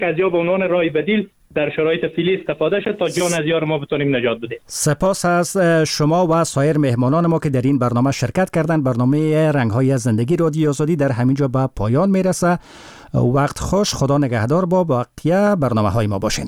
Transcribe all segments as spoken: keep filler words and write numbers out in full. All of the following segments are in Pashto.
از یا به عنوان راه بدیل در شرایط فعلی استفاده شد تا جان از یار ما بتونیم نجات بدیم. سپاس از شما و سایر مهمانان ما که در این برنامه شرکت کردند. برنامه رنگ‌های زندگی رادیو آزادی در همینجا به پایان میرسه. وقت خوش، خدا نگهدار. با بقیه برنامه‌های ما باشین.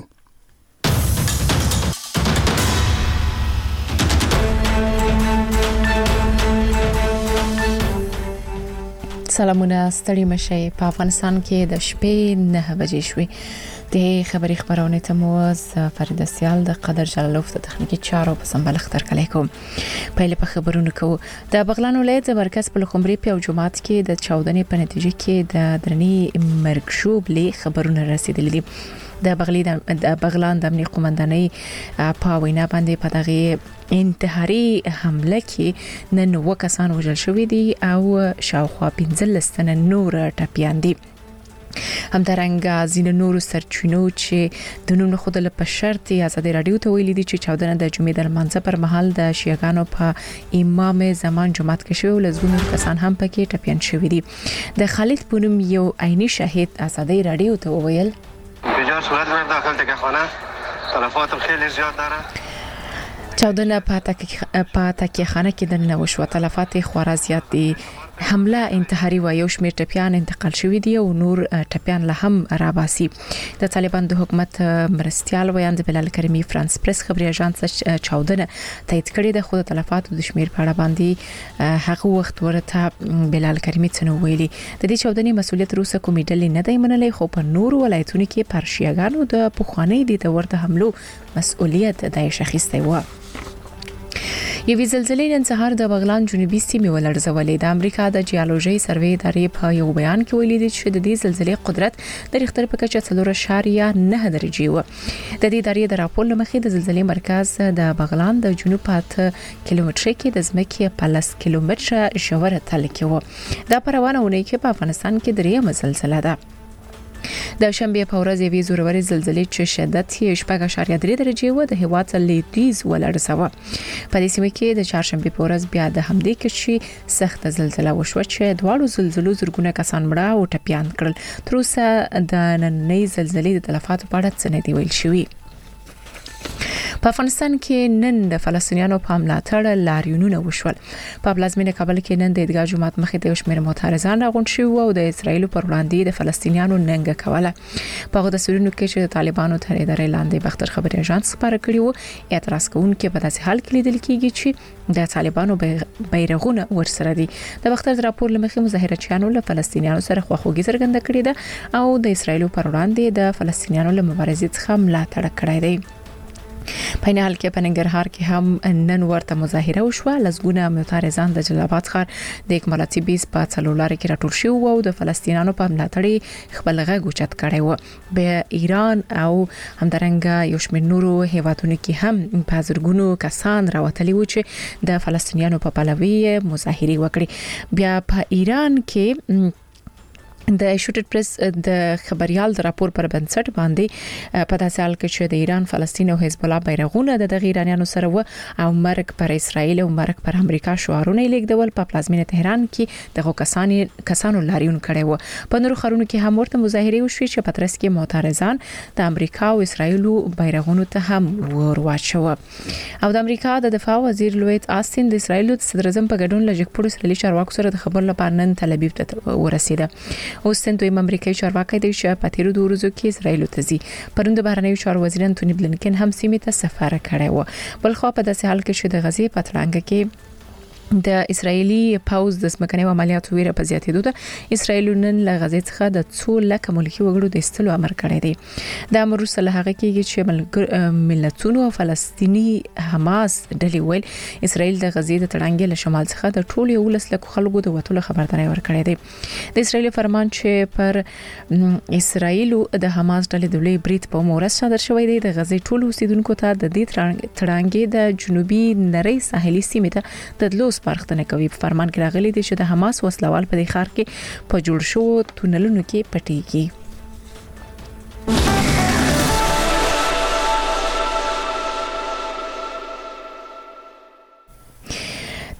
سلامونه، ستړي مشئ. په افغانستان کې د شپې نه بجې شوې. د خبري خبرونه ته مو از فرید سیال د قدر جلالوف د تخنیکی چارو په سمبل اختر کلی کوم. پهله په خبرونو کو د بغلان ولایت د مرکز په لخمبري په جمعات کې د چاودنې په نتیجه کې د درنی مرګ شوبلې خبرونه رسیدلې دي. د بغلی د بغلان د امنیت قومندانۍ په وینا باندې په دغه انتحاري حمله کې نن وو کسان وژل شوې دي او شاوخوا پنځلس تنه نور ټپيان دي. همدارنګه ځینې نور سرچینو چې د نوم خود له په شرط آزادي رادیو ته ویلي دي چې چاودنه د جمعې د منځ پر مهال د شیعاګانو په امام زمان جمعات کې شوی او لزګونو کسان هم پکې ټپيان شوی دي. د خالد پونم یو عیني شاهد آزادي رادیو ته وویل بجای صورت من داخل تکخانه تلفاتم خیلی زیاد داره. چاودنه په تکخانه کې د نن وشو، تلفات خورا زیات دي. حمله انتحاري و یو شمېر ټپيان انتقال شوی دي او نور ټپيان له هم راباسي. د طالبان د حکومت مرستيال ویاند بلال کریمی فرانس پریس خبري اژانس چاودنه تایید کړې ده، خو د تلفات د شمېر په اړه باندې هغه وخت ورته بلال کریمی څنګه ویلي. د دې چاودنې مسولیت روسه کومې ډلې نه دی منلې، خو په نور ولایتونو کې پر شیعاګانو د پخوانی د ورته حملو مسؤلیت د شخصي و. یوې زلزلې نن سهار د بغلان جنوبي سیمې ولړزولې. د امریکا د جیولوژي سروې ادارې په یو بیان کې ویلي دي چې د دې زلزلې قدرت د ریختر په کچه څلور اعشاریه نه درجې و. د دې ادارې د راپور لمخې د زلزلې مرکز د بغلان د جنوب په کیلومتر کې د ځمکې په لس کیلومتر ژوره تل کې و. دا په روانه ونې کې په افغانستان کې درېیمه زلزله ده. د شنبه په ورځ یوې زوروري زلزلې چې شدت یې شپږ اعشاریه درې درجې و د هیواد لویدیځ ولړزوه. په دې سیمه کې د چهارشنبه په ورځ بیا د همدې کې سخت زلزلہ وشوه چې دواړو زلزلو زرګونه کسان مړه او ټپيان کړل. تر اوسه د نننۍ زلزلې د تلفاتو په اړه څه نه دی ویل شوی. په افغانستان کې نن د فلسطینیانو په ملاتړ لاریونونه وشول. په پلازمینه کابل کې نن د عیدګاه جمعات مخې ته شمېر معترضان راغونډ شوي او د اسرایل پر وړاندې د فلسطینیانو ننګه کوله. په هغه دستورونو کې چې د طالبانو تر ادارې لاندې بختر خبري اژانس خبره کړې وو، اعتراض کوونکي په داسې حال کې لیدل کېږي چې د طالبانو بیرغونه ورسره دي. د بختر راپور لمخې مظاهرچیانو له فلسطینیانو سره خواخوږي څرګنده کړې ده او د اسرایل پر وړاندې د فلسطینیانو له مبارزې څخه ملاتړ کړی دی. په نه حال کې په ننګرهار کې هم نن ورته مظاهره وشوه. لزګونه معترضان د جلال آباد ښار د اکمالاتي بیس په څلورلار کې راټول شوي او د فلسطینیانو په ملاتړ خپل غږ اوچت کړی و. په ایران او همدارنګه یو شمېر نورو هیوادونو کې هم په زرګونو کسان راوتلي و چې د فلسطینیانو په پلوي مظاهره وکړي. بیا په ایران کې د ایسوسییټډ پریس د خبريال د راپور پر بنسټ باندې په داسې حال کې چې د ایران، فلسطین او حزب الله بیرغونه د دغه ایرانیانو سره و او مرګ پر اسرائیل او مرګ پر امریکا شعارونه لیکدول په پلازمینه تهران کې دغه کسان کسانو لاریون کړي و. په نورو خارونو کې هم ورته مظاهره وشوي چې پترس کې معترضان د امریکا او اسرائیل بیرغونو ته هم ورواچو. او د امریکا د دفاع وزیر لوید آستین د اسرائیل د صدر اعظم په ګډون لږ اسرائیلي چارواکو سره د خبرو لپاره نن تل ابیب ته ورسیده. اوستن دوی امریکایي چارواکي د شپه په تیرو دوه ورځو کې اسرائیل ته ځي. پروند بهرنیو چارو وزیر انټونی بلینکن هم سیمې ته سفر کړی و. بل خو په داسې حال کې چې د غزې په ترانګ کې د اسرایلی پاوز د سمکني عملیاتو ویره په زیاتېدو ده. اسرائیل نن له غزې څخه د څو لک ملکی وګړو د استلو امر کړی دی. د امر سره هغه کېږي چې ملتونو او فلسطینی حماس ډلې ویل اسرائیل د غزې د تړانګې له شمال څخه د ټولو یو لس لک خلکو د وټولو خبرداري ورکړې ده. د اسرائیل فرمان چې پر اسرائیل د حماس ډلې د لوی بریټ په مورس صادر شوی دی د غزې ټولو اوسیدونکو ته د دې تړانګې د جنوبي نری ساحلي سیمې ته د دلو سپارښتنه کوي. په فرمان کې راغلي دي چې د حماس وسلوال په دې ښار کې په جوړ شو تونلونو کې پټيږي.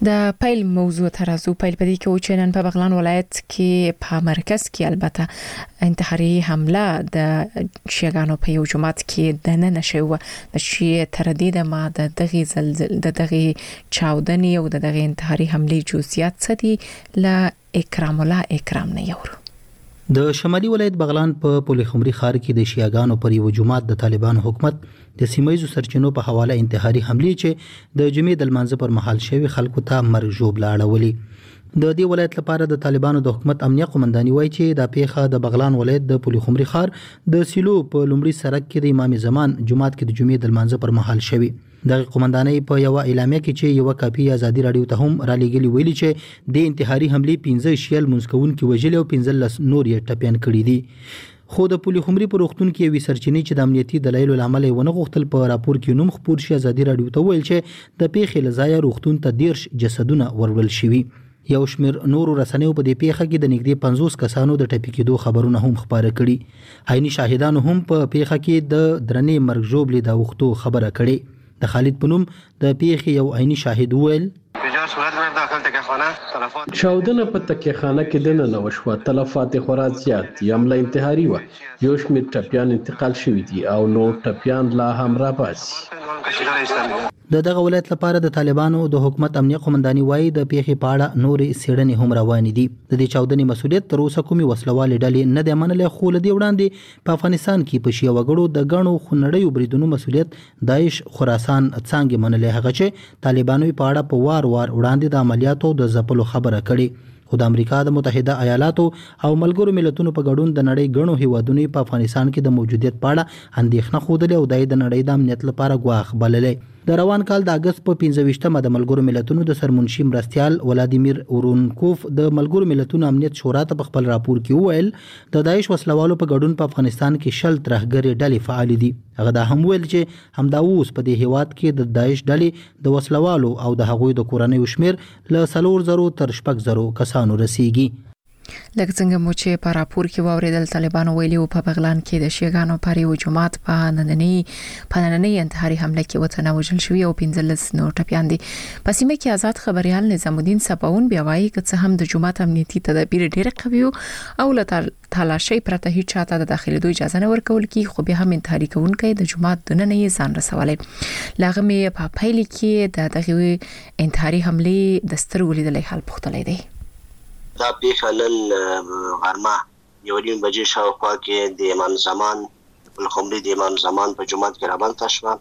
د پیل موضوع ترازو پیل پدې کې او چنن په بغلان ولایت کې په مرکز کې البته انتحاري حمله د شیعاګانو په یو جماعت کې د نن شوه د شیعه تردید ما د دغه زلزل د دغه چاودنې او د دغه انتحاري حمله جزئیات سدي ل اکرام الله اکرام نه یورو. د شمالي ولایت بغلان په پولخمري ښار کې د شیعاګانو پر یو جماعت د طالبانو حکومت د سیمایي سرچینو په حواله انتحاري حمله چې د جمعې د لمانځه پر مهال شوی خلکو ته مرګ ژوبله اړولې. د دې ولایت لپاره د طالبانو د حکومت امنیه قومنداني وایي چې د پیښه د بغلان ولایت د پولخمري ښار د سیلو په لومړي سرک کې د امام زمان جماعت کې د جمعې د لمانځه پر مهال شوی. د قومندانۍ په یو اعلامیه کې چې یو کاپی ازادي رادیو ته هم را لېږلي ویلي چې د انتحاري حمله پنځه شیل منځکون کې وجل او پنځه لس نور یې ټپيان کړي دي. خو د پولخمري پر وختون کې وی سرچینې چې د امنیتي دلایلو لامل ونه غوښتل په راپور کې نوم خپور شي ازادي رادیو ته ویل چې د پیښې لزایا وختون ته دیرش جسدونه ورول شوي. یو شمیر نورو رسنیو په دې پیښه کې د نږدې پنځوس کسانو د ټپي کېدو خبرونه هم خبره کړي. عیني شاهدانو هم په پیښه کې د درنې مرګ ژوبلې د وختو خبره کړي. د خالد پنوم د پیښې یو عیني شاهد وویل چاودنه په تکیه خانه کې دننه وشوه. تلفات خورا زیات دي. حمله انتحاري وه. یو شمېر ټپیان انتقال شوي دي او نور ټپیان لا هم راباسي. د دغه ولایت لپاره د طالبانو د حکومت امنیه قومنداني وایي د پیښې په اړه نورې څېړنې هم روانې دي. د دې چاودنې مسؤلیت تر اوسه کومې وسلوالې ډلې نه دی منلی، خو له دې وړاندې په افغانستان کې په شیعه وګړو د ګڼو خونړیو بریدونو مسؤلیت داعش خراسان څانګې منلی، هغه چې طالبانو په اړه په وار وار وړاندې د عملیاتو د ځپلو خبره کړې. خو د امریکا د متحده ایالاتو او ملګرو ملتونو په ګډون د نړۍ ګڼو هیوادونو په افغانستان کې د موجودیت په اړه اندېښنه ښودلې او د نړۍ د امنیت لپاره ګواښ بللې. د روان کال د اگست په پنځه ویشتمه د ملګرو ملتونو د سرمنشي مرستيال ولادیمیر اورونکوف د ملګرو ملتونو امنیت شورا ته په خپل راپور کې وویل د داعش وسلوالو په ګډون په افغانستان کې شل ترهګرې ډلې فعال دي. هغه دا هم ویل چې همدا اوس په دې هیواد کې د داعش ډلې د وسلوالو او د هغوی د کورنۍ شمیر له څلور زرو تر شپږ زرو کسانو رسیږي. لکه څنګه مو چې په راپور کې واوریدل طالبانو ویلي او په بغلان کې د شیعاګانو پر یو جماعت په نننۍ په نننۍ انتحاري حمله کې وطن وژل شوی او پنځلس نور ټپیان دي. په سیمه کې آزاد خبريال نظام الدین صفاون بیا وایي چې هم د جماعت امنیتي تدابیر ډېر قوي او له تلاشي پرته هیڅ چاته د داخلي دوی اجازه نه ورکول کی، خو به هم انتحاري کوونکي د جماعت د نننۍ ځان رسولې. لاغه مې په پایل کې د دغه انتحاري حمله د سترګو لیدلې حال پختلې دی. دا پیښه نن غرمه یو نیم بجې شاوخوا کې د امام زمان پولخمري د امام زمان په جماعت کې رابطه شوه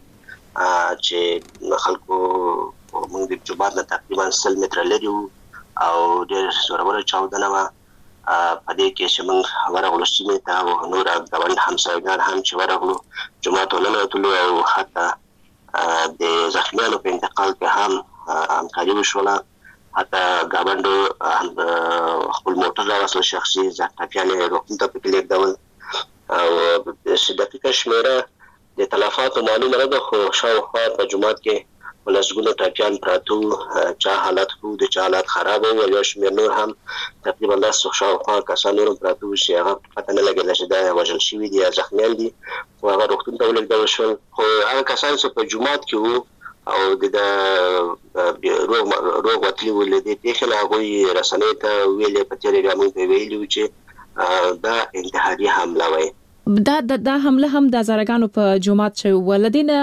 چې خلکو موږ د جماعت نه تقریبا سل متره لري او ډېر زوروره چاودنه وه. په دې کې چې موږ ورغلو سیمې ته او نور ګاونډ همسایګان هم چې ورغلو جومات ته ننوتلو او حتی د زخمیانو په انتقال کې هم همکاري وشوله. حتی ګاونډو خپل موټر راوستل شخصي ټپیان یې روغتون ته پکې لېږدول او چې دقیقه شمېره د تلفاتو معلومه نه ده، خو شاوخوا په جومات کې په لسګونو ټپیان پراته وو. چا حالت ښه د چا حالت خراب و. یو شمېر نور هم تقریبا لس شاوخوا کسان نور هم پراته وو چې هغه پته نه لګېده چې دا وژل شوي دي یا زخمیان دي، خو هغه روغتون ته ولېږدول شول. خو هغه کسان چې په جومات کې وو او د روغ روغ وتلي ول دي پیښه لا غوي رسنۍ ته ویلې په تیرې ګامو ته ویلي چې دا انتحاري حمله وای. دا دا حمله هم د زرګانو په جماعت شو ولدین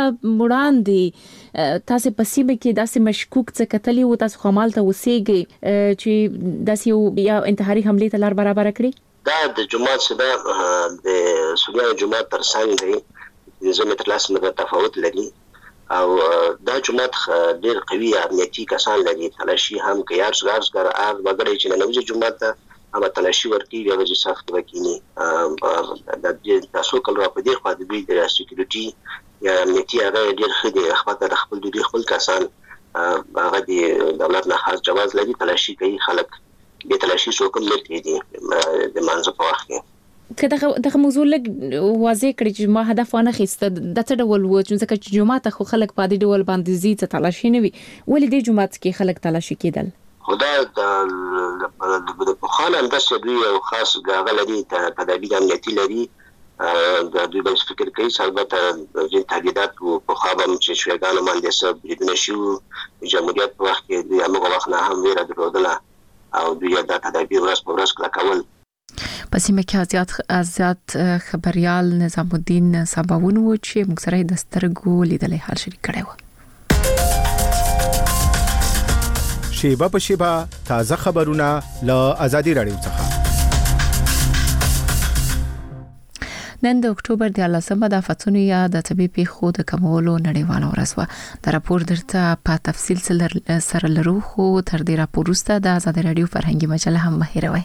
وړاندې تاسو په سیمه کې داسې مشکوک څه کتلی و تاسو خمال ته وسیږي چې داسې یا انتحاري حمله ته لار برابر کړی. دا د جماعت څخه د سوریان جماعت تر څنګ دی د زموږ تر لاس نه تفاوت لري او دا جماعت ډېر قوي امنیتي کسان لري. تلاشي هم که یار سګار سګار ار وګړي چې نوځي جماعت ته هم تلاشي ورکی یا وځي سخت وکینی د تاسو کول را په دې خو د دوی د سکیورټي یا امنیتي هغه ډېر ښه دي. خپل د خپل دوی خپل کسان هغه د دولت نه خاص جواز لري. تلاشي کوي خلک به تلاشي څوک هم لري دي د منځ په وخت کې. که دغه دغه موضوع لګ واضح کړی چې ما هدف ونه خسته د څه ډول و چې جماعت خو خلک په دې ډول باندې زی ته تلاشي نه وي ولې د جماعت کې خلک تلاشي کېدل. خدا د په خانه انداسه دوی او خاص غاغه لري تدابیر امنیتي لري د دوی به فکر کوي چې البته د تهدیدات په خوا به چې شویګانو باندې څه بریدونه شي جمهوریت په وخت کې دوی هماغه وخت نه هم ویره درلودله او دوی دا تدابیر ورځ په ورځ کلکول. په سیمه کې زیات زیات خبريال نظام الدین سباون و چې موږ سره د سترګو لیدلې حال شریک کړي و. شیبه په شیبه تازه خبرونه له آزادي رادیو څخه. نن د اکتوبر د لسمه د آفتونو یا د طبي پیښو د کمولو نړیواله ورځ و. دا راپور درته په تفصیل سره لرو خو تر دې راپور وروسته د آزادي رادیو فرهنګي مجله هم مهیروي.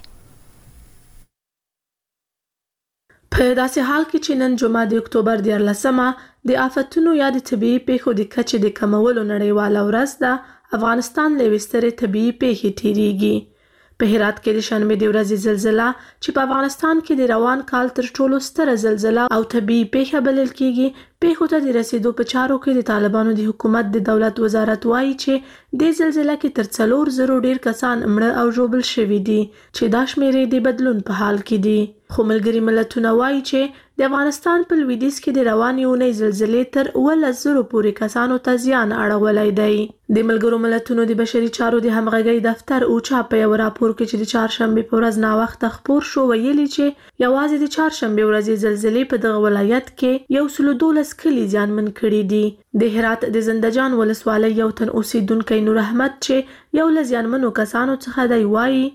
په داسې حال کې چې نن جمعه د اکتوبر د لسمه د آفتونو یا د طبي پیښو د کچې د کمولو نړیواله ورځ ده، افغانستان له وسترې طبي پیښې تیریږي. په هرات کې د شنبه د ورځې زلزلہ چې په افغانستان کې د روان کال تر ټولو ستره زلزلہ او طبي پیښه بلل کیږي، پیښو ته د رسیدو په چارو کې د طالبانو د حکومت د دولت وزارت وایي چې د زلزلہ کې تر څلور زرو ډیر کسان مړه او ژوبل شوي دي چې دا شمیرې د بدلون په حال کې دي. خو ملګري ملتونه وایي چې د افغانستان په لویدیځ کې د روانې اونۍ زلزلې تر اوولس زرو پورې کسانو ته زیان اړولی دی. د ملګرو ملتونو د بشري چارو د همغږۍ دفتر اوچا په یو راپور کې چې د چهارشنبې په ورځ ناوخته خپور شو ویلي چې یوازې د چهارشنبې ورځې زلزلې په دغه ولایت کې یو سل دولس کلي زیانمن کړي دي. د هرات د زندجان ولسوالۍ یو تن اوسیدونکی نور احمد چې یو له زیانمنو کسانو څخه دی وایي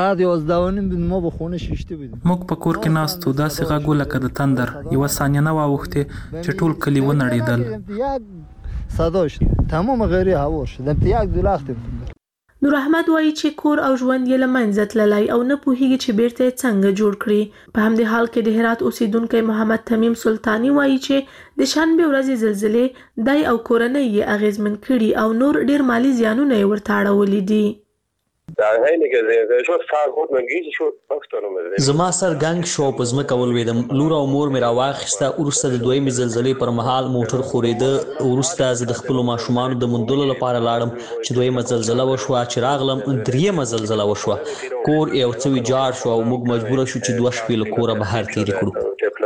موږ په کور کې ناستو، داسې غږ و لکه د تندر. یوه ثانیه نه واوښتې چې ټول کلي ونړېدل. نور احمد وایي چې کور او ژوند یې له منځه تللی او نه پوهیږي چې بیرته یې څنګه جوړ کړي. په همدې حال کې د هرات اوسیدونکی محمد تمیم سلطانی وایي چې د شنبې ورځې زلزلې دی او کورنۍ یې اغیزمن کړي او نور ډیر مالی زیانونه یې ورته اړولي دي. زما سر ګنګ شو، په ځمکه ولوېدم. لور او مور مې راواخیسته. وروسته د دویمې زلزلې پر مهال موټر ښورېده. وروسته زه د خپلو ماشومانو د موندلو لپاره لاړم چې دویمه زلزله وشوه. چې راغلم دریمه زلزله وشوه. کور یو څه ویجاړ شو او موږ مجبوره شو چې دوه شپې له کوره بهر تېرې کړو.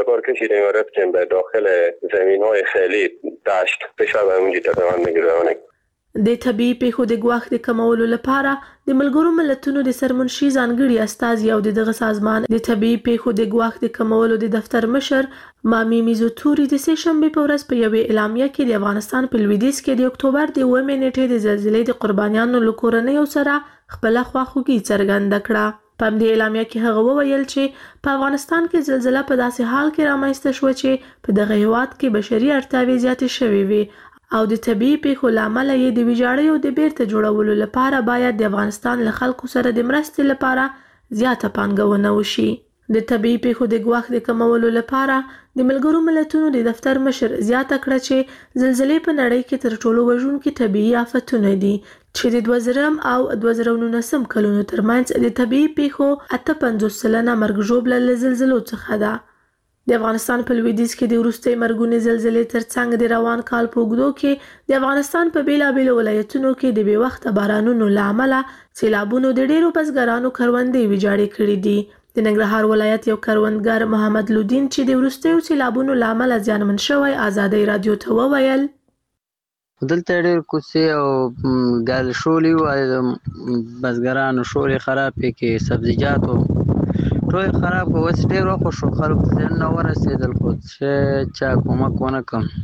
د طبي پیښو د ګواښ د کمولو لپاره د ملګرو ملتونو د سرمنشي ځانګړي استازي او دغه سازمان د طبي پیښو د ګواښ د کمولو د دفتر مشر مامي میزوتوري د سه شنبه په ورځ په یوې اعلامیه کې د افغانستان په لویدیځ کې د اکتوبر د اوومې نیټې د زلزلې د قربانیانو له کورنیو سره خپله خواخوږي څرګنده کړه. په همدې اعلامیه کې هغه وویل چې په افغانستان کې زلزله په داسې حال کې رامنځته شوه چې په دغه هېواد کې بشري اړتیاوې زیاتې شوې وي او د طبي پیښو له امله یې د ویجاړیو د بیرته جوړولو لپاره باید د افغانستان له خلکو سره د مرستې لپاره زیاته پانګونه وشي. د طبي پیښو د ګواښ د کمولو لپاره د ملګرو ملتونو د دفتر مشر زیاته کړه چې زلزلې په نړۍ کې تر ټولو وژونکي طبیعي آفتونه دي چې د دوه زره او دوه زره نولسم کلونو ترمنځ د طبیعي پیښو اته پنځوس سلنه مرګ ژوبله له زلزلو څخه ده. د افغانستان په لویدیځ کې د وروستۍ مرګونې زلزلې ترڅنګ د روان کال په اوږدو کې د افغانستان په بیلابیلو ولایتونو کې د بې وخته بارانونو له امله سیلابونو د ډیرو بزګرانو کروندې ویجاړې کړي دي. د ننګرهار ولایت یو کروندګر محمد لودین چې د وروستیو سیلابونو له امله زیانمن شوی آزادۍ رادیو ته وویل دلته ډېر کوڅې او ګل شولي و، بزګرانو شولې خرابې کې سبزیجاتو ټول خراب کو. اوس ډېر وخت شو خلکو ته نه ورسېدل خو چې چا کومک ونه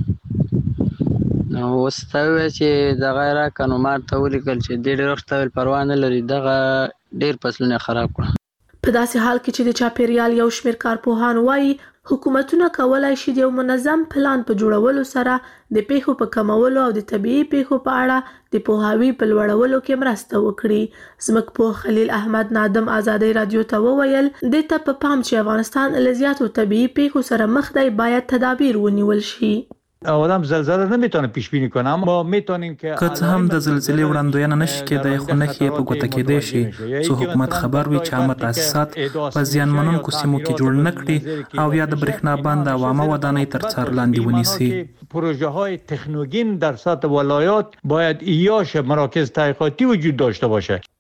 کړ. نو اوس ته ووایه چې دغه یې راکړه نو ما ورته ولیکل چې دې ډېر وخت ته پروا نه لري، دغه ډېر فصلونه خراب کړه. په داسې حال کې چې د چاپیریال یو شمېر کارپوهان وایي حکومتونه کولی شي د یو منظم پلان په جوړولو سره د پیښو په کمولو او د طبیعي پیښو په اړه د پوهاوي په لوړولو کې مرسته وکړي. ځمکپوه خلیل احمد نادم آزادۍ رادیو ته وویل دې ته په پام چې افغانستان له زیاتو طبیعي پیښو سره مخ دی باید تدابیر ونیول شي. آدم زلزله نمیتونه پیش بینی کنه، اما میتونیم که که څه هم د زلزلې وړاندوینه نشي کېدای خو نښې یې په ګوته کېدای شي څو حکومت خبر وي چې عامه تاسیسات په زیانمنونکو سیمو کې جوړ نه کړي او یا د برېښنا بند او عامه ودانۍ تر څار لاندې ونیسي. پروژه های تکنوگین در سطح ولایات باید ایاش مراکز تحقیقاتی وجود داشته باشه.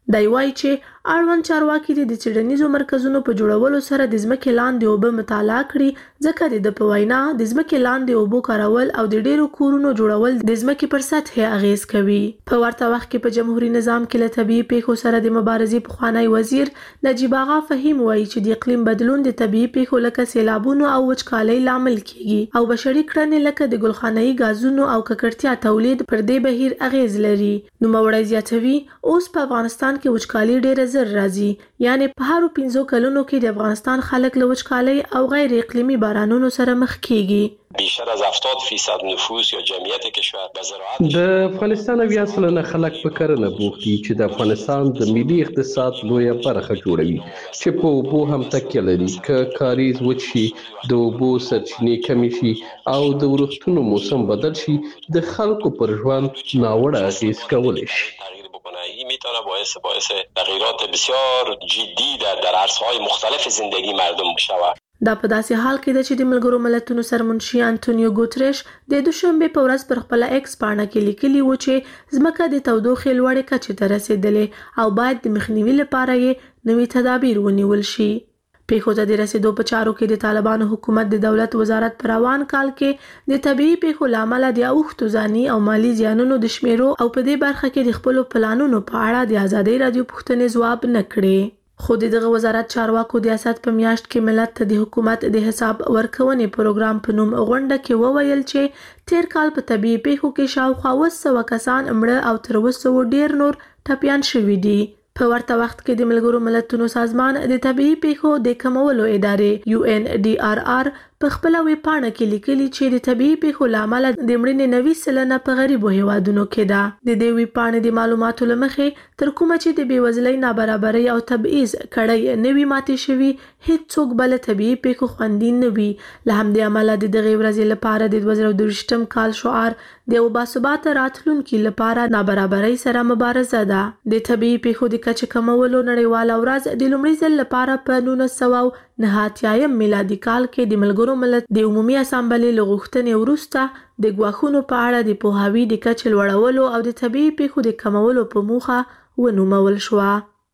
دی وایي چې اړوند چارواکي د څېړنیزو مرکزونو په جوړولو سره د ځمکې لاندې اوبه مطالعه کړي ځکه د ده په وینا د ځمکې لاندې اوبو کارول او د ډېرو کورونو جوړول د ځمکې پر سطحې اغیز کوي. په ورته وخت کې په جمهوریت نظام کې له طبیعي پیښو سره د مبارزې پخوانی وزیر نجیب آغا فهیم وایي چې د اقلیم بدلون د طبیعي پیښو لکه سیلابونو او وچکالۍ لامل کیږي او بشري کړنې لکه د ګلخانه‌ایي ګازونو او ککړتیا تولید پر دې بهیر اغیز لري. نوموړی زیاتوي اوس په افغانستان کې وچکالي ډېره زر راځي، یعنی په هرو پنځو کلونو کې د افغانستان خلک له وچکالۍ او غیر اقلیمي بارانونو سره مخ کیږي. بیشتر از هفتاد فیصد نفوس یا جمعیت کشور به زراعت د افغانستان اویا سلنه خلک په کرنه بوخت دي چې د افغانستان د ملي اقتصاد لویه برخه جوړوي چې په اوبو هم تکیه لري. که کاریز وچ شي، د اوبو سرچینې کمې شي او د ورښتونو موسم بدل شي، د خلکو پر ژوند ناوړه اغیز کولی شي. این میتونه باعث باعث تغییرات بسیار جدی در در عرصه‌های مختلف زندگی مردم شود. دا په داسې حال کې ده چې د ملګرو ملتونو سرمنشي انټونیو ګوتریش د دوشنبه په ورځ پر خپل ایکس پاڼه کې لیکلي و چې ځمکه د تودوخې لوړې کچې ته رسیدلې او باید د مخنیوي لپاره یې نوي تدابیر ونیول شي. پیښو ته د رسیدو په چارو کې د طالبانو حکومت د دولت وزارت پر روان کال کې د طبيعي پیښو لامل د اوښتو ځاني او مالی زیانونو د شمیرو او په دې برخه کې د خپل پلانونو په اړه د ازادي رادیو پوښتنې ځواب نه کړي. خو دغه وزارت چارواکو د اسد په میاشت کې ملت ته د حکومت د حساب ورکونې پروګرام په نوم غونډه کې وویل چې تیر کال په طبيعي پیښو کې شاوخوا اوه سوه کسان مړه او تر اوسه ډیر نور ټپيان شوي دي. په ورته وخت کې د ملګرو ملتونو سازمان د طبيعي پیښو د کمولو ادارې یو ان ډي ار ار په خپل ویبپاڼه کې لیکلي چې د طبيعي پیښو لامل د مړینې نوي سلنه په غریبو هیوادونو کې ده. د دې ویبپاڼې د معلوماتو لمخې تر کومه چې د بیوزلۍ، نابرابرۍ او تبعیض کړۍ نوي ماتې شوي، هیڅوک بل طبيعي پیښو خوندي نه وي. له همدې امله د دغې ورځې لپاره د دوه زره دویشتم کال شعار د یو باثباته راتلونکي لپاره نابرابرۍ سره مبارزه ده. د طبيعي پیښو د کچې کمولو نړیواله ورځ د لومړي ځل لپاره په نولس سوه نه اتیایم میلادي کال کې د ملګرو ملت د عمومي اسامبلې له غوښتنې وروسته د ګواښونو په اړه د پوهاوي د کچې لوړولو او د طبيعي پیښو د کمولو په موخه ونومول شوه.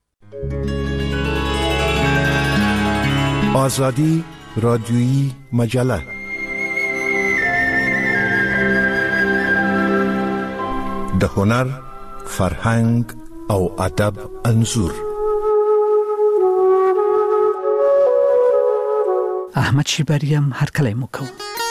آزادی رادیویی مجله د هنر، فرهنګ او ادب انځور. احمد شیبریم هر کله مو کوم.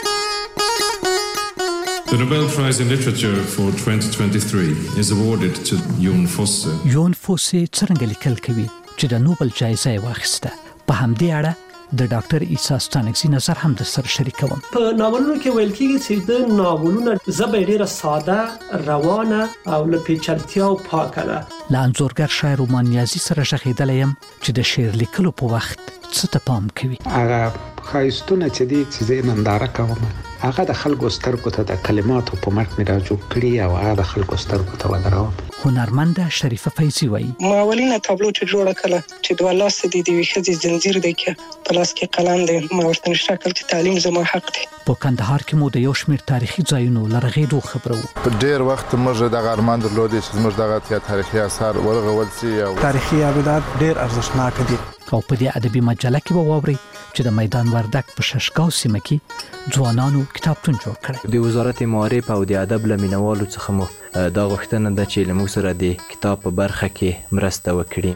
The Nobel Prize in Literature for twenty twenty-three is awarded to Jon Fosse. Jon Fosse څنګه لیکل کوي چې د نوبل جایزه واخیسته؟ په همدې اړه د ډاکټر عیسی ستانکزي نظر هم د سر شریکوم. په ناولونو کې ویل کېږي چې د ناولونو ژبه ډیره ساده، روانه او له پیچلتیا او پاکه ده. له انځورګر شاعر رومان نیازي سره ژغېدلی یم چې د شعر لیکلو په وخت څه ته پام کوي. هغه ښایستونه چې دي چې زه ننداره کوم، هغه د خلکو سترګو ته د کلماتو په مټ مې راجوړ کړي او هغه د خلکو سترګو ته ودروم. هنرمنده شریفه فیضي وایي ماولینه تابلو چې جوړه کړه چې دوه لاس دي د وی ښځې زنجیر دی کې په لاس کې قلم دی، ما ورته نشته کړ چې تعلیم زما حق دی. په کندهار کې مو د یو شمېر تاریخي ځایونو له رغېدو خبرو. په ډېر وخت موږ دغه ارمان درلودی چې زموږ دغه تاریخي آثار ورغول سي او تاریخي ابدات ډېر ارزښتناک دي. او په دې ادبي مجله کې به واورئ چې د میدان وردک په ششګاو سیمه کې ځوانانو کتابتون جوړ کړی. د وزارت معارف او د ادب له مینوالو څخه مو دا غوښتنه ده چې له موږ سره د کتاب په برخه کې مرسته وکړي.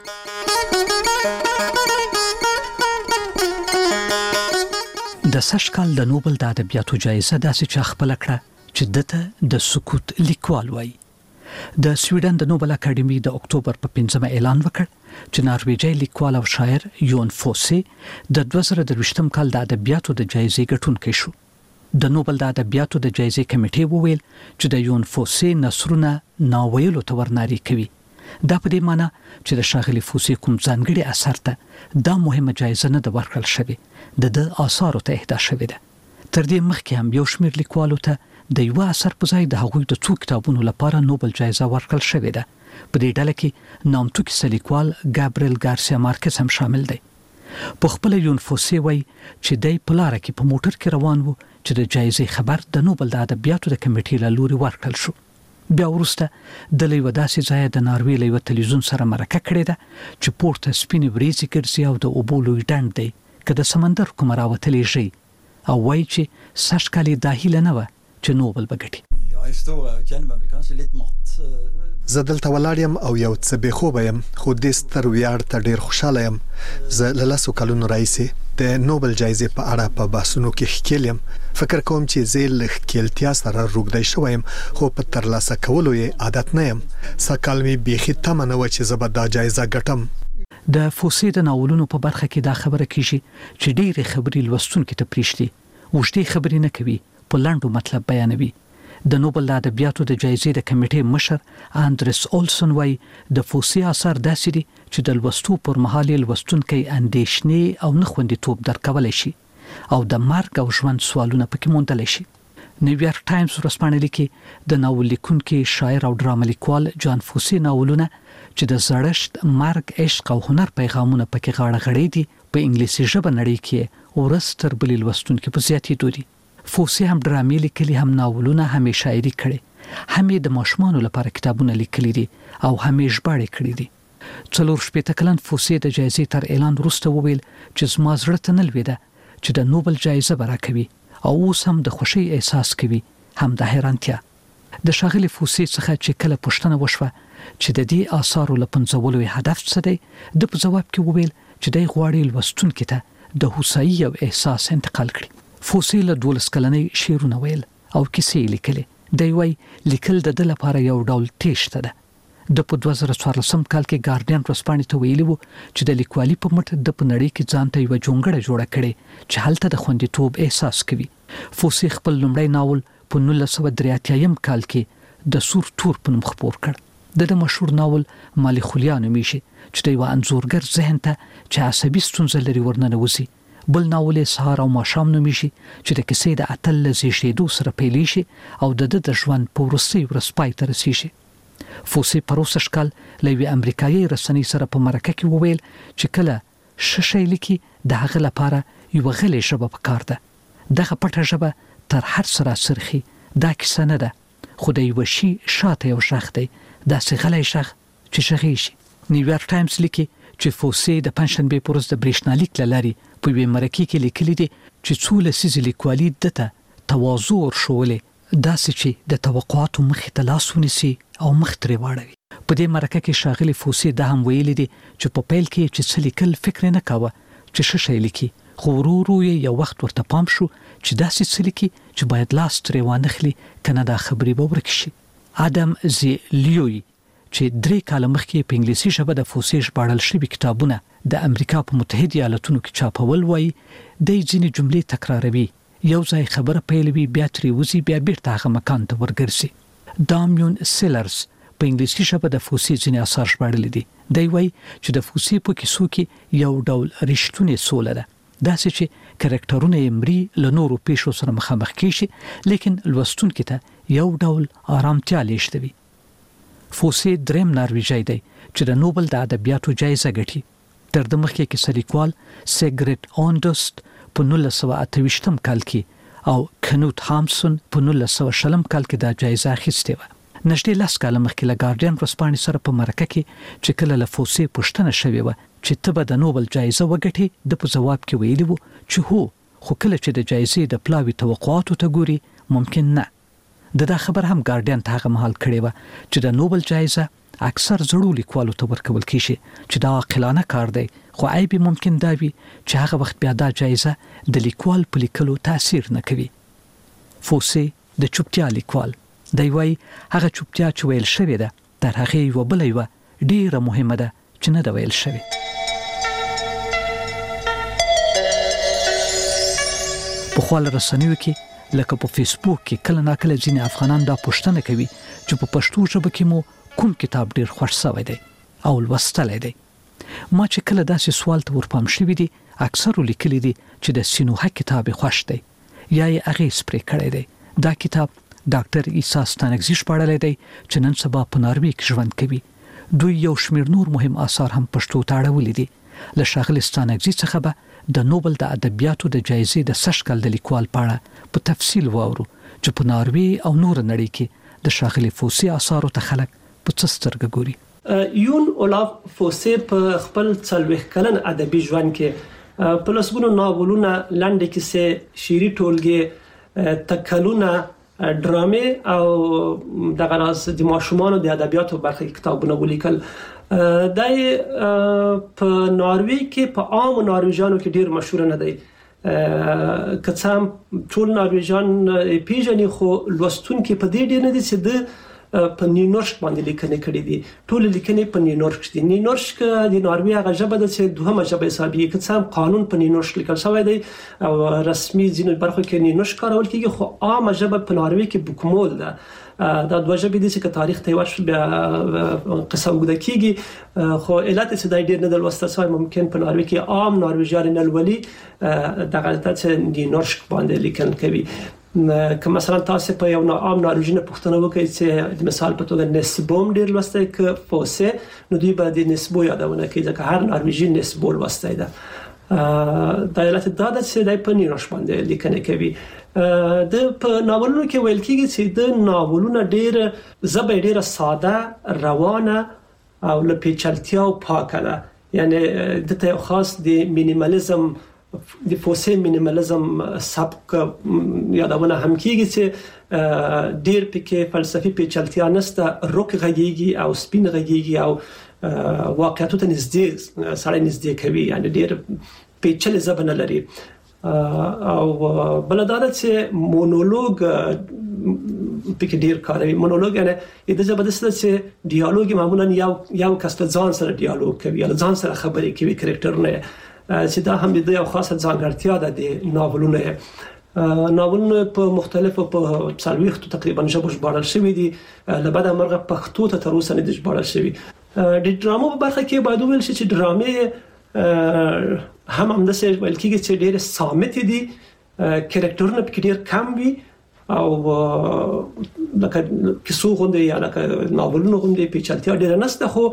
د سږ کال د نوبل د ادبیاتو جایزه داسې چا خپله کړه چې دته د سکوت لیکوال وایي. د سویډن د نوبل اکاډمي د اکتوبر په پنځمه اعلان وکړ چې نارویجی لیکوال او شاعر یون فوسي د دوه زره درویشتم کال د ادبیاتو د جایزې ګټونکی شو. د نوبل د ادبیاتو د جایزې کمیټې وویل چې د یون فوسي نثرونه ناویلو ته ورناري کوي. دا په دې معنی چې د ښاغلي فوسي کوم ځانګړي اثر ته دا مهمه جایزه نه ده ورکړل شوې، د ده آثارو ته اهدا شوې ده. تر دې مخکې هم یو شمېر لیکوالو ته د یو اثر په ځای د هغوی د څو کتابونو لپاره نوبل جایزه ورکړل شوې ده. په دې ډله کې نامتو کیسه لیکوال ګابریل ګارسیا مارکز هم شامل دی. په خپل یون فوسي وایي چې دی په لاره کې په موټر کې روان و چې د جایزې خبر د نوبل د ادبیاتو د کمیټې له لوري ورکړل شو. بیا ورسته د لیو داسې ځای د ناروې لیو تلویزیون سره مرکه کړې ده چې پورته سپینې وریځې ګرځي او د اوبو لوی ډنډ دی که د سمندر کوم راوتلې شي او وایي چې سږ کال یې دا هیله نه وه چې نوبل به ګټي. زه دلته ولاړ یم او یو څه بې خوبه یم، خو دې ستر ویاړ ته ډېر خوشحاله یم. زه له لسو کلونو راهیسې د نوبل جایزې په اړه په بحثونو کې ښکېل یم. فکر کوم چې زه له ښکېلتیا سره روږدی شوی یم، خو په ترلاسه کولو یې عادت نه یم. سږکال مې بیخي تمه نه وه چې زه به دا جایزه ګټم. د فوسي د ناولونو په برخه کې دا خبره کیږي چې ډېرې خبرې لوستونکو ته پریږدي، اوږدې خبرې نه کوي، په لنډو مطلب بیانوي. د نوبل د ادبیاتو د جایزې د کمیټې مشر اندرس اولسن وایي د فوسي اثر داسې دي چې د لوستو پر مهال لوستونکي اندېښنې او نه خوندیتوب درکولی شي او د مرګ او ژوند سوالونه پکې موندلی شي. نیویارک ټایمز ورځپاڼه لیکي د ناول لیکونکي، شاعر او ډرامه لیکوال جان فوسي ناولونه چې د زړښت، مرګ، عشق او هنر پیغامونه پکې غاړه غړي دي په انګلیسي ژبه نړۍ کې ورځ تر بلې لوستونکي په زیاتېدو دي. فوسي هم ډرامې لیکلي، هم ناولونه، هم شاعري کړي، هم د ماشومانو لپاره کتابونه لیکلي دي او هم یې ژباړې کړي دي. څلور شپېته کلن فوسي د جایزې تر اعلان وروسته وویل چې زما زړه ته نه لوېده چې د نوبل جایزه به راکوي او اوس هم د خوښۍ احساس کوي، هم د حیرانتیا. د ښاغلي فوسي څخه چې کله پوښتنه وشوه چې د دې آثارو له پنځولو هدف څه دی، د په جواب کې وویل چې دی غواړي لوستونکي ته د هوسايي او احساس انتقال کړي. فوسي له دولس کلنۍ شعرونه ویل او کیسې لیکلې. دی وایي لیکل د ده لپاره یو ډول تېښته ده. د په دوه زره څوارلسم کال کې ګارډین ورځپاڼې ته ویلي وو چې د لیکوالي په مټ د په نړۍ کې ځان ته یوه جونګړه جوړه کړې چې هلته د خوندیتوب احساس کوي. فوسي خپل لومړی ناول په نولس سوه درې اتیایم کال کې د سور تور په نوم خپور کړ. د د مشهور ناول مالیخولیا نومیږي چې د یوه انځورګر ذهن ته چې عصبي ستونزه لري ورننوځي. بل ناول سهار او ماښام نومیږي چې د کیسې د اتل له زیږېدو سره پیلیږي او د ده د ژوند په وروستۍ ورځ پای ته رسیږي. فوسي په روسش کال له یوې امریکایي رسنۍ سره په مرکه کې وویل چې کله ښه شی لیکي د هغه لپاره یوه غلې ژبه پکار ده. دغه پټه ژبه تر هر څه راڅرخي. دا کیسه نه ده، خو د یوه شي شاته یو غږ دی، داسې غلی غږ چې غږیږي. نیویارک ټایمز لیکي چې فوسي د پنجشنبې په ورځ د برېښنالیک له لارې په یوې مرکې کې لیکلي دي چې څو لسیزې لیکوالي ده ته تواضع ورښولې، داسې چې د توقعاتو مخې ته لاس ونیسي او مخ ترې واړوي. په دې مرکه کې ښاغلي فوسي دا هم ویلي دي چې په پیل کې چې څه لیکل فکر نه کاوه چې ښه شی لیکي، خو ورو ورو یې یو وخت ورته پام شو چې داسې څه لیکي چې باید لاس ترې وانخلي، کنه دا خبرې به ورکې شي. ادم زی لیوی چې درې کاله مخکې په انګلیسي ژبه د فوسي ژباړل شوي کتابونه د امریکا په متحده ایالتونو کې چاپول وایي دی ځینې جملې تکراروي، یو ځای خبره پیلوي، بیا ترې وځي، بیا بیرته هغه مکان ته ورګرځي. دامیون سیلرز په انګلیسي ژبه د فوسي ځینې اثار ژباړلي دي. دی وایي چې د فوسي په کیسو کې یو ډول رښتونې سوله ده، داسې چې کرکټرونه یې مري، له نورو پیښو سره مخامخ کیږي، لیکن لوستونکي ته یو ډول آرامتیا لیږدوي. فوسي دریم نارویجی دی چې د نوبل د ادبیاتو جایزه ګټي. تر د مخکې کیسه لیکوال سیګریټ آنډرست په نولس سوه اته ویشتم کال کې او کنوت هامسون په نولس سوه شلم کال کې دا جایزه اخیستې وه. نږدې لس کاله مخکې له ګارډین ورځپاڼې سره په مرکه کې چې کله له فوسي پوښتنه شوې وه چې ته به د نوبل جایزه وګټې، د په ځواب کې ویلي وو چې هو، خو کله چې د جایزې د پلاوي توقعاتو ته ګوري ممکن نه. د دا خبر هم ګارډین ته هغه مهال کړې وه چې د نوبل جایزه اکثر زړو لیکوالو ته ورکول کیږي چې دا عاقلانه کار دی، خو عیب ممکن دا وي چې هغه وخت بیا دا جایزه د لیکوال په لیکلو تاثیر نه کوي. فوسي د چوپتیا لیکوال دی وایي هغه چوپتیا چې ویل شوې ده تر هغې یوه بله یوه ډېره مهمه ده چې نه ده ویل شوې. پخوا له رسنیو کې لکه په فیسبوک کې کله ناکله ځینې افغانان دا پوښتنه کوي چې په پښتو ژبه کې مو کوم کتاب ډیر خوښ شوی دی او لوستلی دی. ما چې کله داسې سوال ته ورپام شوي دي، اکثرو لیکلي دي چې د سینوهه کتاب یې خوښ دی یا یې اغېز پرې کړی دی. دا کتاب ډاکټر عیسی ستانکزي ژباړلی دی چې نن سبا په ناروې کې ژوند کوي. دوی یو شمېر نور مهم آثار هم پښتو ته اړولي دي. له ښاغلي ستانکزي څخه به د نوبل د ادبیاتو د جایزې د سږ کال د لیکوال په اړه په تفصیل واورو چې په ناروې او نور نړۍ کې د ښاغلي فوسي آثارو ته خلک په څه سترګه ګوري؟ یون اولاف فوسي په خپل څلوېښت کلن ادبي ژوند کې په لسګونو ناولونه، لنډې کیسې، شعري ټولګې، تکلونه، ډرامې او دغه راز د ماشومانو د ادبیاتو برخه کې کتابونه ولیکل. دا په ناروی کې په عام نارویجانو کې ډیر مشهور نه دی. که څه هم ټول نارویجان پیژني، خو لوستونکي په دې ډیر نه دي چې د په نیونورشک باندې لیکنې کړې دي. ټول لیکنې په نیونورشک دي. نیونورشک د ناروی هغه ژبه ده چې دوهمه ژبه حسابي، که څه هم قانون په نیونورشک لیکل شوی دی او رسمي ځینو برخو کې نیونورشک کارول کیږي، خو عامه ژبه په ناروی کې بوکمول ده. دا دوه ژبې دي چې تاریخ ته ورشل بیا قصه وګړه کیږي، خو علت چې دای ډیر نه د لوستل سوی ممکن په ناروی کې عام نارویجان نه ولولي دغه چې نیونورشک باندې لیکل کوي. که مثلا تاسو په یو عام نارویجن پوښتنه وکړئ چې د مثال په توګه نسبوم ډیر لوستي ک فوسه، نو دوی به د نسبو یادونه کوي ځکه هر نارویجن نسبو لوستي ده. د علت دا د چې د په نیونورشک باندې لیکنه کوي. د په ناولونو کې ویل کېږي چې د ناولونو ډیر زبې ډیره ساده، روانه او له پیچلتیا او پاکه ده. یعنی د ته خاص د مینیمالیزم، د فوسي مینیمالیزم سبک یادونه هم کېږي چې ډیر پکې فلسفي پیچلتیا نشته، روک غږیږي او سپین غږیږي او واقعیتو ته نږدې سره نږدې کوي، یعنی ډیر پیچلې ژبه نه لري. او بل دا چې مونولوګ پکې ډیر کاروي. مونولوګ یعنی د ژبه د څه چې ډیالوګ معمولا یو یو کس ته ځان سره ډیالوګ کوي یا ځان سره خبرې کوي کریکټرونه، چې دا هم د یو خاصه ځانګړتیا ده د ناولونو. ناولونه په مختلفو په څلوېښتو تقریبا ژبو ژباړل شوي دي، لبعد مرغه پښتو ته تر اوسه نه دي ژباړل شوي. د ډرامو په برخه کې باید وویل شي چې ډرامې هم هم د څه ویل کېږي چې ډېر صامت دي، کریکټرونه پکې ډېر کم وي او لکه کیسو غوندې یا لکه ناولونو غوندې پیچلتیا ډېره نشته، خو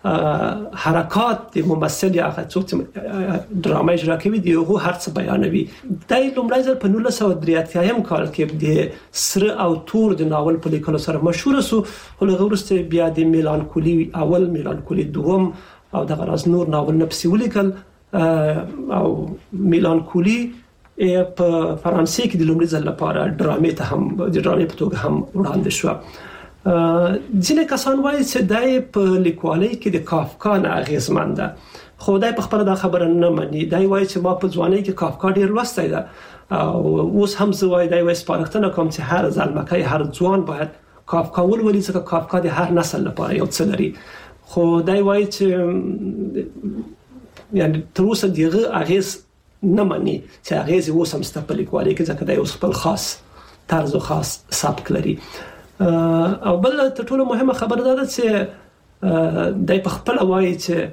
حرکات د ممثل یا هغه څوک چې ډرامه اجرا کوي د هغو هر څه بیانوي. دا لومړی ځل په نولس سوه درې اتیایم کال کې د سره او تور د ناول په لیکلو سره مشهور شو، خو له هغه وروسته بیا د میلانکولي اول، میلانکولي دوم او دغه راز نور ناولونه پسې ولیکل. او میلانکولي په فرانسې کې د لومړي ځل لپاره ډرامې ته هم د ډرامې په توګه هم وړاندې شو. ځینې کسان وایي چې دا په لیکوالۍ کې د کافکا نه اغیزمن ده، خو دا په خپل دا خبره نه مني. دا وایي چې ما په ځوانۍ کې کافکا ډیر لوستی ده او اوس هم زه وایي دا وایي سپارښتنه کوم چې هر زلمکی، هر ځوان باید کافکا ولولي ځکه کافکا د هر نسل لپاره یو څه لري. خو دا وایي چې یعنی تر اوسه دغه اغیز نه مني چې اغیز اوس هم ست په لیکوالۍ کې ځکه دا یو خپل خاص طرز او خاص سبک لري. او بل تر ټولو مهمه خبره ده چې د په خپل وایي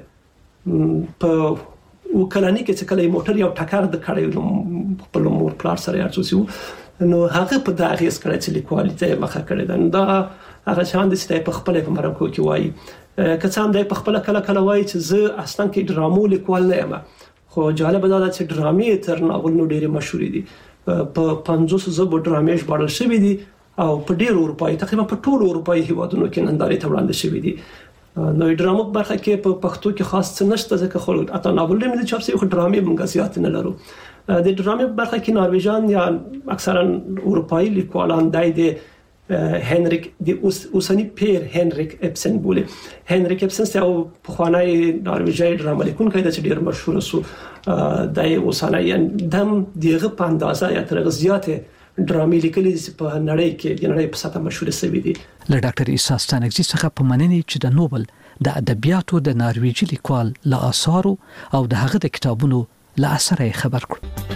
چې په وکړنی کې چې کله موټر یو ټکر د کړی خپل مور پلار سره ارڅوسیو، نو هغه په دا اغیز کړی چې لیکوالۍ ته مخه کړی ده. دا هغه شان دي چې په خپل په مرکو کې وایي. که څه هم د په خپل کله کله وایي چې زه اصلا کې ډرامو لیکوال نه یم، خو جالب دا چې ډرامې تر ناولونو ډېرې مشهورې دي. په پنځوس ژبو ډرامې ژباړل شوي دي او په ډېرو اروپایي، تقریبا په ټولو اروپایي هیوادونو کې نندارې ته وړاندې شوي دي. نو ډرامو په برخه کې په پښتو کې خاص څه نشته ځکه خو اته ناولونه مې چاپ شوي، خو ډرامې موږ زیات نه لرو. د ډرامې په برخه کې نارویجان یا اکثرا اروپایي لیکوالان دای دي هنریک د اوسنی پیر هنریک اپسن بوله. هنریک اپسن یو پخوانی نارویجی ډرامه لیکونکی دی چې ډیر مشهور شو. د اوسنی دم دغه په اندازه یا تر زیاته ډرامې لیکلي چې په نړۍ کې د نړۍ په سطح مشهور شوي دي. له ډاکټر عیسی ستانکزي څخه په مننې چې د نوبل د ادبیاتو د نارویجي لیکوال له آثارو او د هغه د کتابونو له اثره خبر کړ.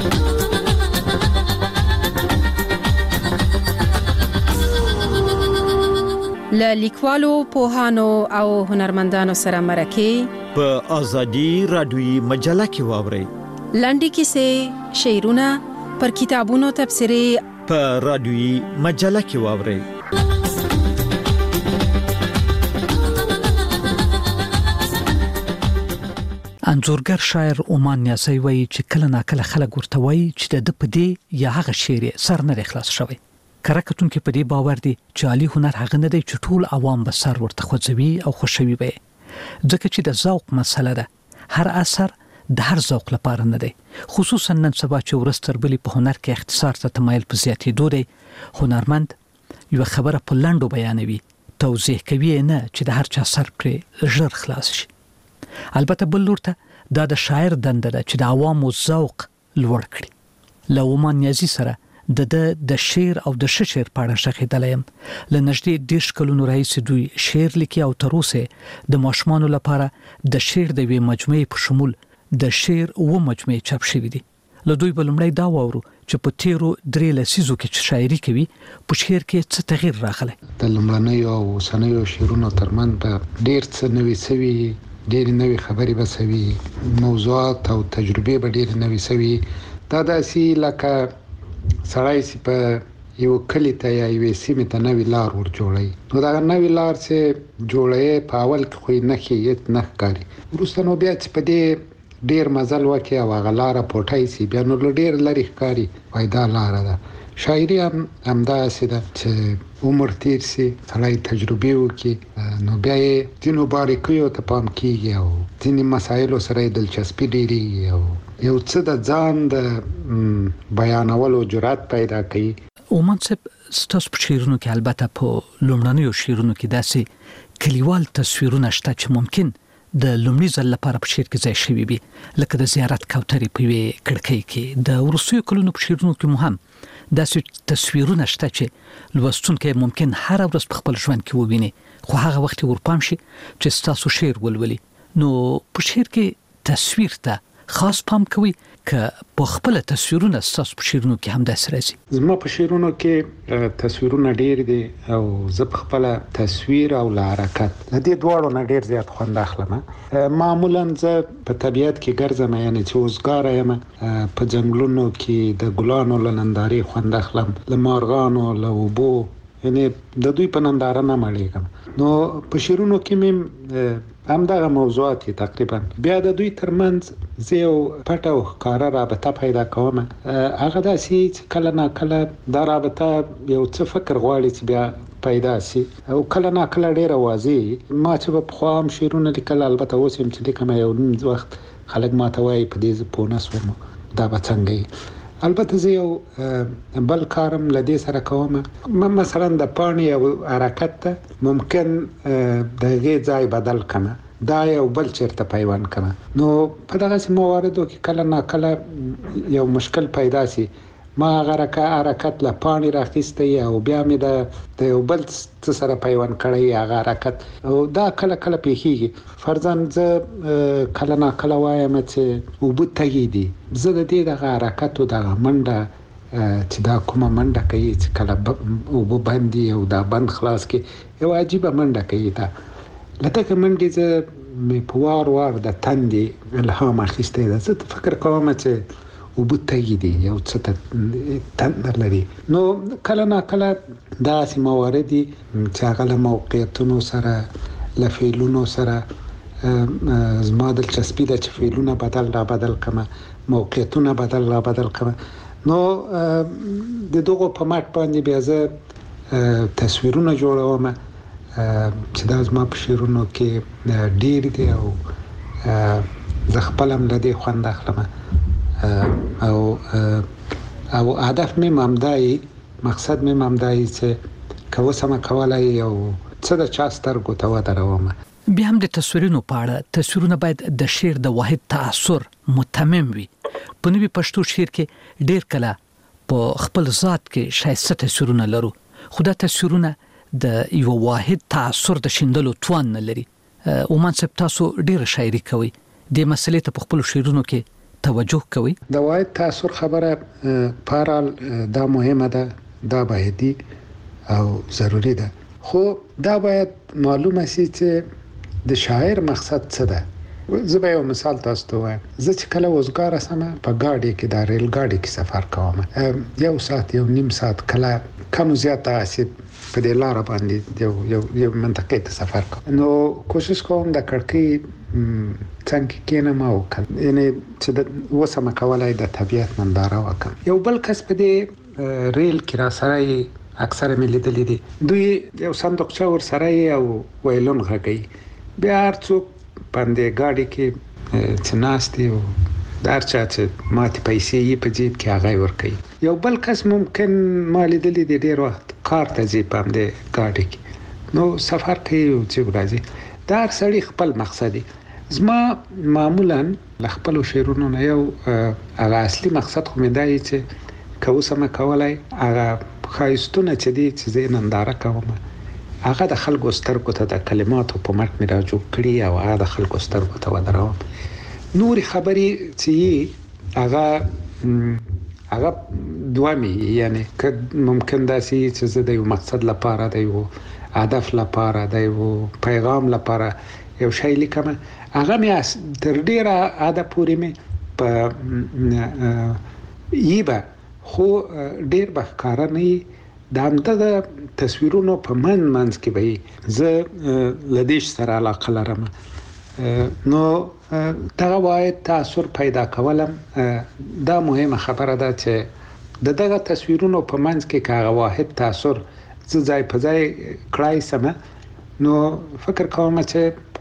له لیکوالو، پوهانو او هنرمندانو سره مرکه په ازادي رادیوي مجله کې واوري. لنډي کیسې، شعرونه، پر کتابونو تبصرې په رادیوي مجله کې واوري. انځورګر شاعر عمان نیاسي وایي چې کله ناکله خلک ورته وایي چې د په دې یا هغه شعر سر نه خلاص شوی. کره کتونکو په دې باور دي چې عالی هنر هغه نه دی چې ټول عوام به سر ورته خوځوي او خوشوي وي، ځکه چې د ذوق مسله ده. هر اثر د هر ذوق لپاره نه دی، خصوصا نن سبا چې ورستر بلی په هنر کې اختصار ته تمایل په زیاتېدو دی. هنرمند یو خبره په لنډو بیانوي، توضیح کوي نه چې د هر چا سر پر ژر خلاص شي. البته بل لور ته دا د شاعر دنده ده چې د عوامو ذوق لوړ کړي. له عمان نیازي سره د د شعر او د شعر په اړه شخېدلم. له نږدې دیش کلونو راهیسې دوی شعر لیکي او تر اوسه د ماشومانو لپاره د شعر د وی مجموعې په شمول د شعر او مجموعې چاپ شوې دي. له دوی بل مړی دا وورو چې په تیرو درې لسیزو کې چې شاعري کوي په شعر کې څه تغییر راغلی. د لمړنیو او اوسنیو شعرونو ترمنځ به ډېر څه نوي سوي، ډېر نوي خبرې به سوي، موضوعات او تجربې به ډېر نوي سوي. دا داسې لکه سړی چې په یو کلی ته یا یوې سیمې ته نوې لار ور جوړوي، نو دغه نوې لار چې جوړوي په اول کې خو یې نښې هېڅ نه ښکاري، وروسته نو بیا چې په دې ډېر مزل وکړي او هغه لاره پوټی سي، بیا نو ډېر لرې ښکاري وایي دا لاره ده. شاعري هم همداسې ده چې عمر تیر سي، سړی تجربې وکړي، نو بیا یې ځینو باریکیو ته پام کېږي او ځینې مسایلو سره یې دلچسپي ډېرېږي او یو څه د ځان د بیانولو جرأت پیدا کوي. عمان صاحب ستاسو په شعرونو کې البته په لومړنیو شعرونو کې داسې کلیوال تصویرونه شته چې ممکن د لومړي ځل لپاره په شعر کې ځای شوي وي، لکه د زیارت کوترې په یوې کړکۍ کې. د وروستیو کلونو په شعرونو کې مو هم داسې تصویرونه شته چې لوستونکی ممکن هر ورځ په خپل ژوند کې وویني، خو هغه وخت ورپام شي چې ستاسو شعر ولولي. نو په شعر کې تصویر ته خاص پام کوي که په خپل تصویرونه ستاسو په شعرونو کې هم داسې راځي؟ زما په شعرونو کې تصویرونه ډېر دي او زه په خپل تصویر او له حرکت له دې دواړو نه ډېر زیات خوند اخلم. معمولا زه په طبیعت کې ګرځم، یعنی چې اوزګاره یم، په ځنګلونو کې د ګلانو له نندارې خوند اخلم، له مارغانو، له اوبو، یعنی د دوی په ننداره نه مړېږم. نو په شعرونو کې مې همدغه موضوعات تقریبا بیا د دوی ترمنځ زه یو پټه او ښکاره رابطه پیدا کوم. هغه داسې چې کله نا کله دا رابطه یو څه فکر غواړي چې بیا پیدا سي او کله نا کله ډېره واضح. ما چې په پخوا هم شعرونه لیکل، البته اوس هم چې لیکم یو نیم وخت خلک ماته وایي په دې زه پوه نه شوم دا به څنګه وي. البته زه یو بل کارم له دې سره کوم، مثلا د پاڼې او حرکت ته ممکن د هغې ځای بدل کړم، دا یو بل چیرته پیوند کړم. نو په دغسې مواردو کې کله نا کله یو مشکل پیدا سي، ما هغه حرکت له پاڼې راخیستی او بیا مې د یو بل څه سره پیوند کړی هغه حرکت، او دا کله کله پیښیږي. فرضاً زه کله نا کله وایم چې اوبه تږي دي، زه د دې دغه حرکت او دغه منډه چې دا کومه منډه کوي چې کله اوبه بند دي او دا بند خلاص کړي، یو عجیبه منډه کوي. دا له دغه منډې زه مې په وار وار د تندې الهام اخیستی ده. زه فکر کوم چې اوبه تږي دي، یو څه تند لري. نو کله نا کله داسې موارد دي چې هغه له موقعیتونو سره، له فعلونو سره زما دلچسپي ده چې فعلونه بدل را بدل کړم، موقعیتونه بدل را بدل کړم. نو د دغو په مټ باندې بیا زه تصویرونه جوړوم چې دا زما په شعرونو کې ډېر دي او زه خپل هم له دې خوند اخلم. او او هدف مې همدای، مقصد مې همدای چې که اوسم کولای یو څه د چا سترګو ته ودروم. بیا هم د تصویرونو په اړه، تصویرونه باید د شعر د واحد تاثر متمم وي. په نوي پښتو شعر کې ډېر کله په خپل ذات کې ښایسته تصویرونه لرو، خو دا تصویرونه د یو واحد تاثر د شیندلو توان نه لري. عمان صاحب تاسو ډېره شاعري کوئ، دې مسلې ته په خپلو شعرونو کې توجه کوي؟ د واحد تاثر خبره پارال دا مهمه ده، دا باید او ضروری ده، خو دا باید معلومه سي چې د شاعر مقصد څه ده. زه به یو مثال تاسو ته وایم. زه چې کله وزګاره سم په ګاډي کې د ریل ګاډي کې سفر کوم، یو ساعت یو نیم ساعت کله کم زیات اسید په دې لار باندې یو یو یو منطقه ته سفر کوم، نو کوشش کوم د کړکۍ څنګه کېنم او یعنی چې د وسمه کولای د طبیعت ننداره وکم. یو بل کس په دې ریل کې را سره اکثره مې لیدلې دي دوی یو صندوقچه ور سره او ویلون غږی بیا هر څوک باندې گاډي کې چې ناستي او دار چا چې ماته پیسې یې په جیب کې هغه ور کوي یو بل کس ممکن ما لیدلې دي ډیر وخت کار ته ځي باندې گاډي کې نو سفر کوي او چې راځي دا سړی خپل مقصد دی زما معمولا خپل شعرونو نه یو هغه اصلي مقصد خو مې دی چې کوسمه کولای هغه خایستونه چې دي چې زه ننداره کوم هغه د خلکو سترګو ته د کلماتو په مټ مې راجوب کړي او هغه د خلکو سترګو ته ودروم نوري خبري چې هغه هغه دوامي یعنی که ممکن داسي چې زه د یو مقصد لپاره د یو هدف لپاره د یو پیغام لپاره یو شی لیکم هغه مې تر ډیره اده پورې مې په یبه خو ډیر بخکاره نه د همدغه تصویرونو په من منځ کې به زه لدیش سره علاقه لرم نو دغه وای تاثیر پیدا کولم دا مهمه خبره ده چې دغه تصویرونو په منځ کې کاغه واحد تاثیر زه ځای په ځای کړای سم نو فکر کوم چې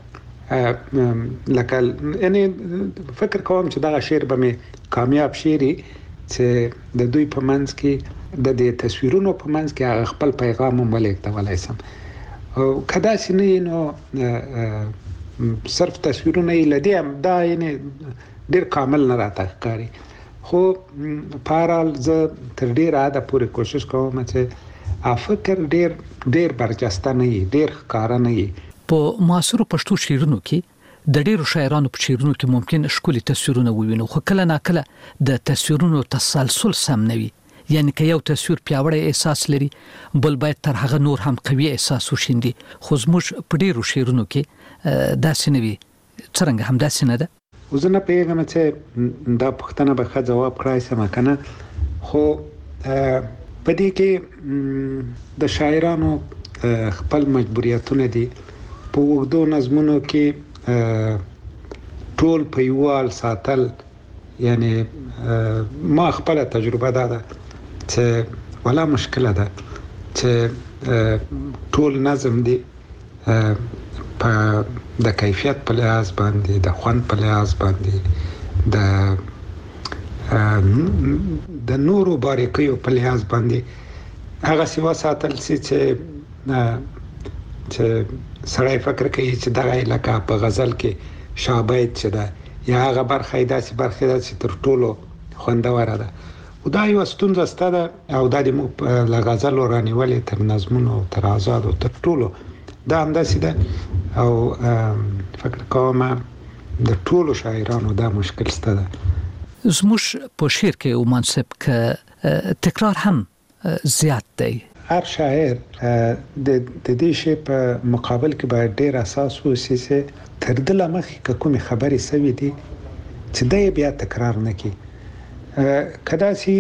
لکه یعنی فکر کوم چې دغه شعر به مې کامیاب شعري چې د دوی په منځ کې د دې تصویرونو په منځ کې هغه خپل پیغام هم ولېږدولی سم او کدا سینې نو صرف تصویرونه یې لدی هم دا یعنی ډیر کامل نه راته ښکاري خو پارال زه تر ډیره حده پورې کوشش کوم چې فکر ډیر ډیر برجسته نه وي ډیر ښکاره نه وي په معاصرو پښتو شعرونو کې د ډیرو شاعرانو په شعرونو کې ممکن ښکلي تصویرونه ووینو خو کله ناکله د تصویرونو تسلسل سم نه وي یعنی که یو تصویر پیاوړی احساس لري بل باید تر هغه نور هم قوي احساس وشیندي خو زموږ په ډیرو شعرونو کې داسې نه وي څرنګه هم داسې نه ده زه نه پیغام چې دا پښتنه به ښه جواب کړای سم کنه خو په دې کې د شاعرانو خپل مجبوریتونه دي په وګړو نظمونو کې ټول په یوال ساتل یعنی ما خپل تجربه ده چې ولا مشکله ده چې ټول نظم دی په د کیفیت په لحاظ باندې د خوند په لحاظ باندې د د نورو باریکیو په لحاظ باندې هغه سیوا ساتل چې چې سړی فکر کوي چې دغه لکه په غزل کې شابید چې ده یا هغه برخه داسې برخه ده چې تر ټولو خوندوره ده او دا یو ستونزه ستده او د غزل ورانیولې تر نظمونو تر آزاد او تر ټولو دا هم داسې ده او فکر کوم د ټولو شاعرانو دا مشکل ستده زموږ په شعر کې او منصب ک تکرار هم زیات دی هر شاعر د دې شی په مقابل کې باید ډیر اساس وسی چې تر دله مخې کومې خبرې سوي دي چې دا بیا تکرار نه کی کدا چې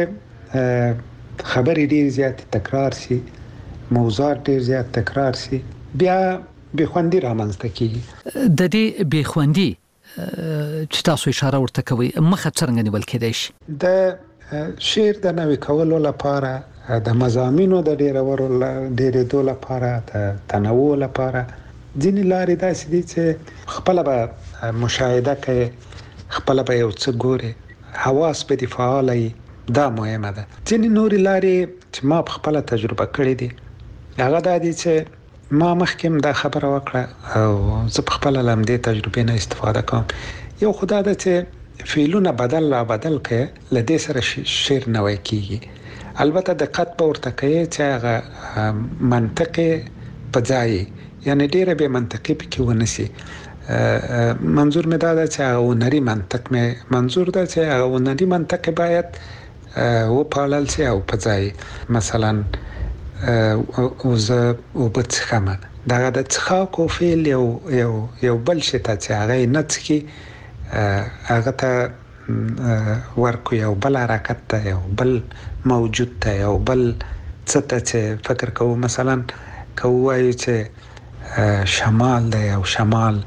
خبرې ډیر زیات تکرار شي موضوعات ډیر زیات تکرار شي بیا به خوندې رامنځته کیږي د دې به خوندې چې تاسو اشاره ورته کوي مخه څنګه نیول کېدای شي د شعر د نوې کولو لپاره د مضامینو د ډیرولو ډیرېدو لپاره د تنوع لپاره ځینې لارې داسې دي چې خپل به مشاهده کوي خپل به یو څه ګوري حواس به دي فعال دا مهمه ده ځینې نورې لارې چې ما په خپل تجربه کړې دي هغه دا دي چې ما مخکې دا خبره وکړه او زه په خپل لمدې تجربې نه استفاده کوم یو خدای ده چې فعلونه بدل لا بدل کړي لدې سره شعر نوې کیږي البته دقت به ورته کوي چې هغه منطقي په ځای یعنی ډیره به منطقي پکې ونسی منظور مې دا ده چې هغه نری منطق مې منظور ده چې هغه نری منطق باید و پالل شي او په ځای مثلا او زه او بڅخمه دا د څخه کو فعل یو یو یو بل شي ته چې هغه نه څخي هغه ته ورکو یو بل حرکت ته یو بل موجود ته یو بل څه ته چې فکر کوو مثلا کوو چې شمال دی او شمال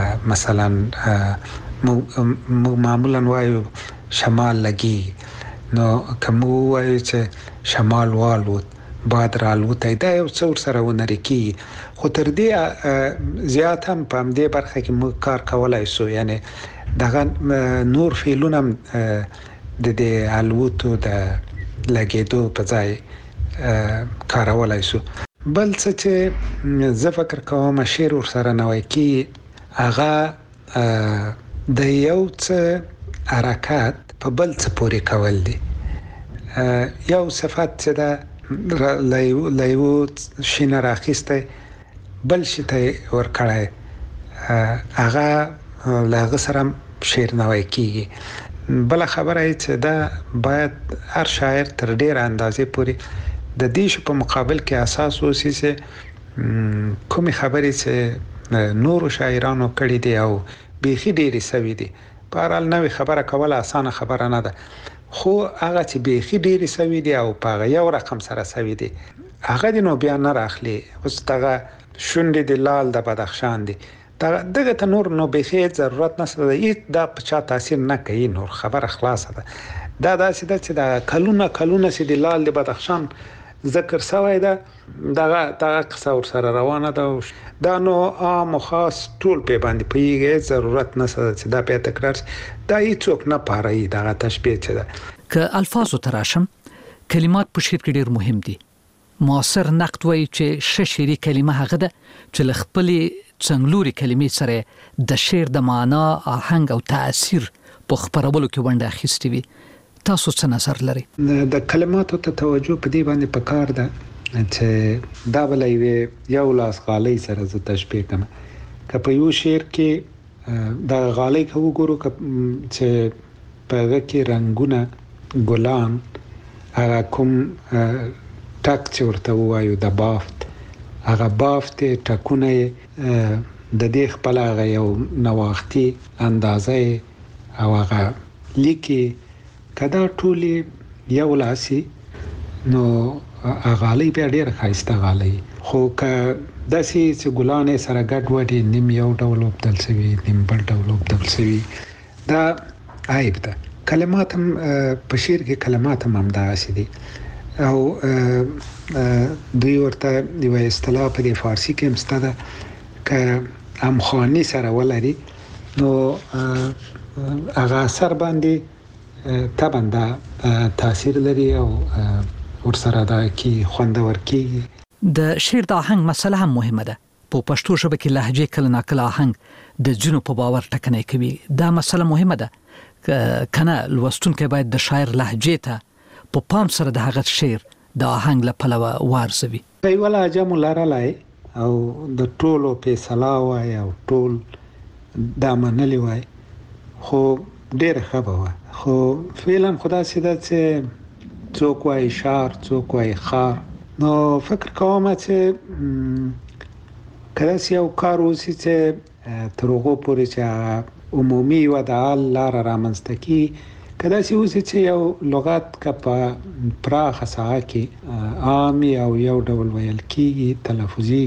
مثلا معمولا وایو شمال لګي نو کوم وایي چې شمال والوت باد رالوت دا یو څور سره ونري کی خو تر دې زیات هم په دې برخه کې مو کار کولای شو یعنی دغه نور فیلونه د دې الوتو د لګېدو په ځای کارولای شو. بل څه چې زه فکر کوم شعر ور سره نوای کی هغه د یو څه حرکت په بل څه پورې کول دي. یو صفات چې دا لایو شینه راخسته بل شته ور کړای هغه لاغه سره شعر نوای کیږي. بل خبره چې دا باید هر شاعر تر ډیر اندازې پورې د دې په مقابل کې اساس اوسي چې کومي خبرې چې نور شاعرانو کړي دي او بيخي ډېری سوي دي. بهرحال نوې خبره کول اسانه خبره نه ده خو هغه چې بيخي ډېری سوي دي او په یو رقم سره سوي دي هغه د نو بیا نه راخلي. اوس دغه شونډې د لال د بدخشان دي دغه ته نور نو بيخي ضرورت نشته هیڅ دا په چا تاثیر نه کوي. نور خبره خلاصه ده. دا داسې ده چې دا کلونه کلونه چې د لال د بدخشان ذکر سوی ده دغه دغه قصه ور سره روانه ده. دا نو عام خاص ټول په باندې پیږي ضرورت نشته چې دا په تکرار دا هیڅوک نه پاره دغه تشبیه چي ده. ک الفاظ تراشم کلمات په شعر کې ډیر مهم دي. معاصر نقد وایي چې ش شعري کلمه هغه ده چې خپلې څنګلوري کلمې سره د شعر د معنا آهنګ او تاثیر په خبرولو کې ونډه اخیستې وي. تاسو څه نظر لري؟ د کلماتو ته توجه په دې باندې پکار ده چې دا ولې یو لاس غالۍ سره ز تشبیه کوم. که په یو شعر کې دا غالۍ کو ګورو چې په هغه کې رنگونه ګلان هغه کوم ټاک چې ورته وایو د بافت هغه بافت ټاکونه د دې خپل هغه یو نواختي اندازې او هغه لیکي کدا ټولې یو لاسي نو غالۍ به ډېر ښایسته غالۍ خو که داسې چې ګلانې سره ګډ وډې نیم یو ډول وبدل شوي نیم بل ډول وبدل شوي دا عیب ده. کلمات هم په شعر کې کلمات هم همداسې دي او دوی ورته یو اصطلاح په دې فارسي کې هم شته ده که همخواني سره ولري نو هغه اثر باندې طبعا دا تاثیر لري او ورسره دا کی خوندور کیږي. د شعر د آهنګ مسله هم مهمه ده. په پښتو ژبه کې لهجه کله ناکله آهنګ د جنو په باور ټکنۍ کوي. دا مسله مهمه ده کنه لوستونکو باید د شاعر لهجه ته په پام سره د هغه شعر د آهنګ له پلوه وارزوي. په ولا جمع لرلای او د ټولو په سلاوه او ټول د منلي وای خو ډېر خبره خو فعلا خدا سیده چې څوک وای شعر څوک وای خار نو فکر کوم چې کله چې یو کار وسی چې ترغو پورې چې عمومي ودعال لار رامنځته کی کله چې وسی چې یو لغت کا په پراخه ساحه کې عامي او یو ډول ویل کیږي تلفظي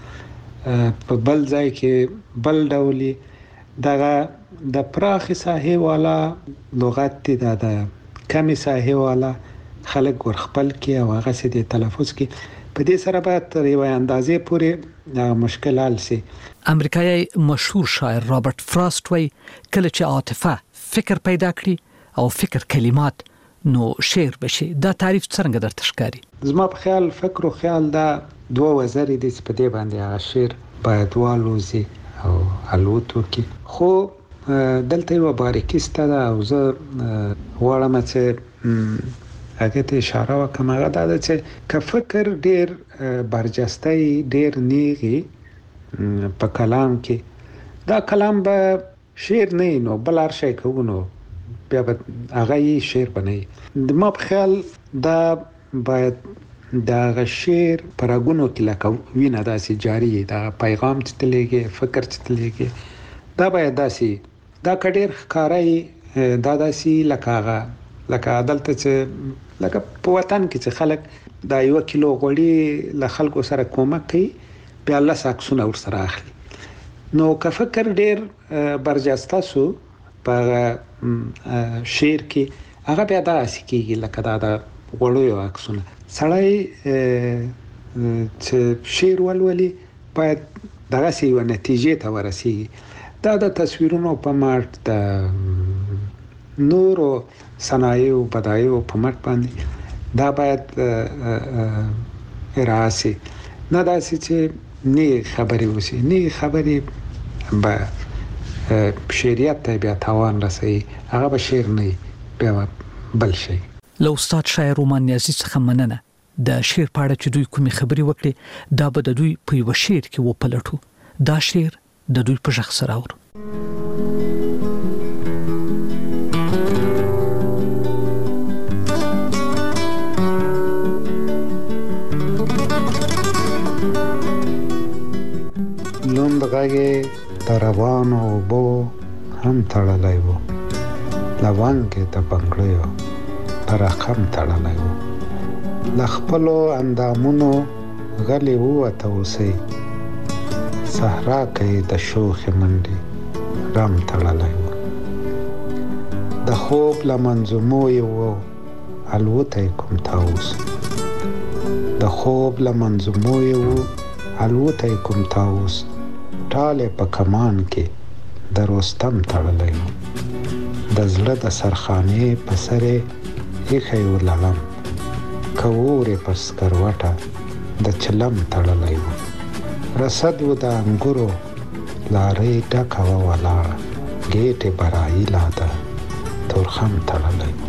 په بل ځای کې بل ډولي دغه د پراخه ساحه والا لغت دي د کمی ساحه والا خلک ور خپل کې او هغه سي د تلفظ کې په دې سره به تر یو اندازې پورې مشکل حل سي. امریکایي مشهور شاعر رابرت فراست وایي کله چې عاطفه فکر پیدا کړي او فکر کلمات نو شعر بشي. دا تعریف څنګه درته ښکاري؟ زما په خیال فکر او خیال دا دوه وزرې دي چې په دې باندې هغه شعر باید والوزي او الوتو کې خو دلته یو باریکی ستاره او زه غواړم چې هغه ته اشاره وکم هغه دا چې که فکر ډیر برجسته ډیر نیغي په کلام کې دا کلام به شعر نه نو بل هر شي کوونو بیا به هغه یې شعر بنئ. د ما په خیال دا باید دا شعر پرګونو کې لکه وینه داسې جاری دا پیغام چې تلېږي فکر چې تلېږي دا باید داسې دا کډیر ښکارای دا داسې لکه هغه لکه عدالت چې لکه په وطن کې چې خلک دا یو کیلو غوړي له خلکو سره کومک کوي بیا الله ساکسونه ور سره اخلي نو که فکر ډیر برجسته سو په شعر کې هغه بیا داسې کېږي لکه دا د غوړیو عکسونه. سړی چې شعر ولولي باید دغسې یوه نتیجې ته ورسېږي. دا د تصویرونو په مټ د نورو صنایعو بدایعو په مټ باندې دا باید ارائه سي، نه داسې چې نه خبرې وشي. نه خبرې به شعریت ته بیا تاوان رسوي، هغه به شعر نه بیا بل شي. له استاد شاعر رومان نیازي څخه مننه. د شعر په اړه چې دوی کومې خبرې وکړي دا به د دوی په یو شعر کې وپلټو. دا شعر د دوی په ژغ سره اورو. لوند غږی د روانو اوبو هم تړلی و، لونګ د بنګړیو پر رقم تړلی و. له خپلو اندامونو غلی ووته اوسئ، صحرا کې د شوخې منډې رم تړلی و. د خوب له منظومو یې و الوتی کوم طاووس، د خوب له منظومو یې و الوتی کوم طاووس. ټالې په کمان کې د رستم تړلی و، د زړه د سرخانې په سر یې ایښی و لړم، که اورې په سکروټه د چلم تړلی و. رسد و د انګورو لارۍ ډکه وه ولاړه، ګېټې برایي لا ده تورخم تړلی و.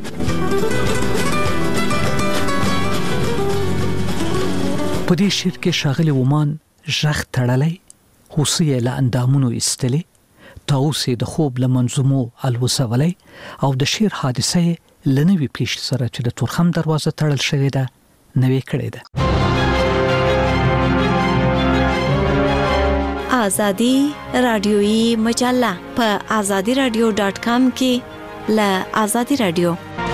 په دې شعر کې ښاغلي ومان ژغ تړلی، هوسۍ یې له اندامونو ایستلې، طاووس یې د خوب له منظومو الوځولی او د شعر حادثه یې له نوي پیښې سره چې د تورخم دروازه تړل شوې ده نوې کړې ده. آزادي رادیویي مجله په آزادي رادیو ډاټ کام کې له آزادي رادیو.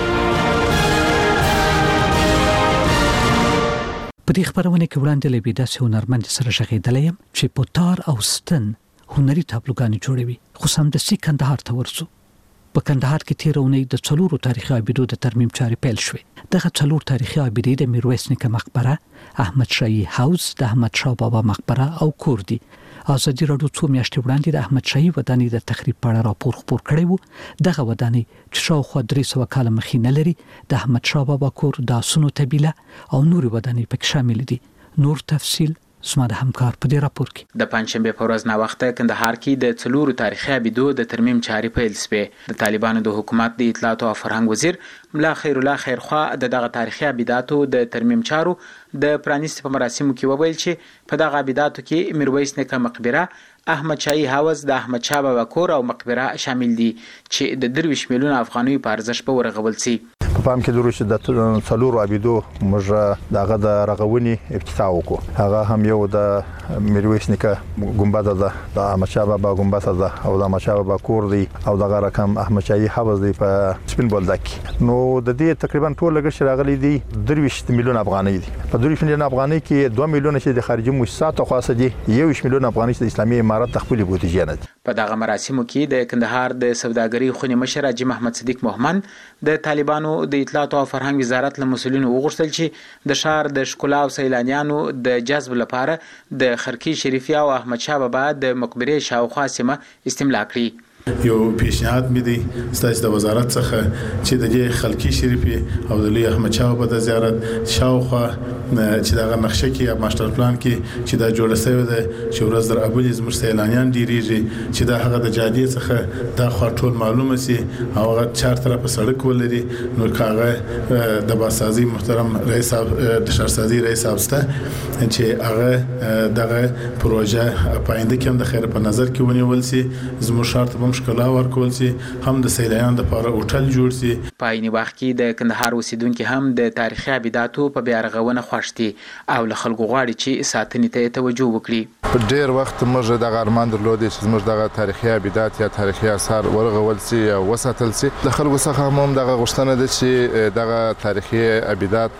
په دې خبرونه کې وړاندې لوي داسې هنرمند سره ژغېدلی یم چې په تار او ستن هنري تابلوګانې جوړوي. خو سمدستي کندهار ته ورځو. په کندهار کې تېره اونۍ د څلورو تاریخي عابدو د ترمیم چارې پیل شوې. دغه څلور تاریخي عابدې د میرویس نیکه مقبره، احمد شاهي حوض، د احمد شاه بابا مقبره او کور دي. ازادي راډیو څو میاشتې وړاندې د احمد شاهي ودانۍ د تخریب په اړه راپور خپور کړی و. دغه ودانۍ چې شاوخوا درې سوه کاله مخې نه لري، د احمد شاه بابا کور، د آسونو طبیله او نورې ودانۍ پکې شامل دي. نور تفصیل زما د همکار په دې راپور کې. د پنځشنبه په ورځ ناوخته کندهار کې د څلورو تاریخي عابدو د ترمیم چارې پیل شوې. د طالبانو د حکومت د اطلاعات او فرهنګ وزیر ملا خیر الله خیرخوا د دغه تاریخي عابداتو د ترمیم چارو د پرانیستي په مراسمو کې وویل چې په دغه عابداتو کې میرویس نیکه مقبره، احمد شاهي حوض، د احمد شاه بابا کور او مقبره شامل دي چې د درویش میلیونه افغانیو په ارزښت به ورغول شي. په پام کې درو چې د څلورو عابدو موږ دغه د رغونې افتتاح وکړو. هغه هم یو د میرویس نیکه ګنبد ده، د احمد شاه بابا ګنبد ده او د احمد شاه بابا کور دی او دغه رقم احمد شاهي حوض دی په سپین بولدک. نو د دې تقریبا ټول لګښت راغلي دی درویش میلیونه افغانۍ دي. په درویش میلیونه افغانۍ کې دوه میلیونه چې د خارجي مؤسساتو خاصه دي، یو میلیونه افغانۍ چې د اسلامي امارت خپل بودیجه نه دي. په دغه مراسمو کې د کندهار د سوداګرۍ خونې مشر حاجي محمد صدیق مومن د طالبانو د اطلاعات او فرهنګ وزارت له مسؤلینو وغوښتل چې د ښار د ښکلا او سیلانیانو د جذب لپاره د خرقي شریفه او احمد شاه بابا د مقبره شاوخوا سیمه استملاک کړي. یو پیشنهاد مې دی ستاسو د وزارت څخه چې د دې خلقي شریفه او د لوی احمد شاه بابا د زیارت شاوخوا چې دغه نقشه کې یا ماستر پلان کې چې دا جوړ شوی دی چې ورځ در ابل زموږ سیلانیان ډیریږي چې دا هغه د جادې څخه دا خو ټول معلومه سي او هغه چار طرفه سړک ولري. نو کاغه د باسازي محترم رئیس د شهرسازي رئیس افسته چې هغه دغه پروژه پاینده کې هم د خیر په نظر کې ونیول سي، زموږ شرط مشکلا ورکول سي، هم د سیلانیانو لپاره هوټل جوړ سي. په عین وخت کې د کندهار اوسیدونکو هم د تاریخي عابداتو په بیا رغونه خوښتي او له خلکو غواړي چې ساتنې ته توجه وکړي. په ډیر وخت موږ د ارمان درلودې چې موږ دغه تاریخي عابدات یا تاریخي آثار ورغول سي او وساتل سي. د خلکو څخه هم دغه غوښتنه ده چې دغه تاریخي عابدات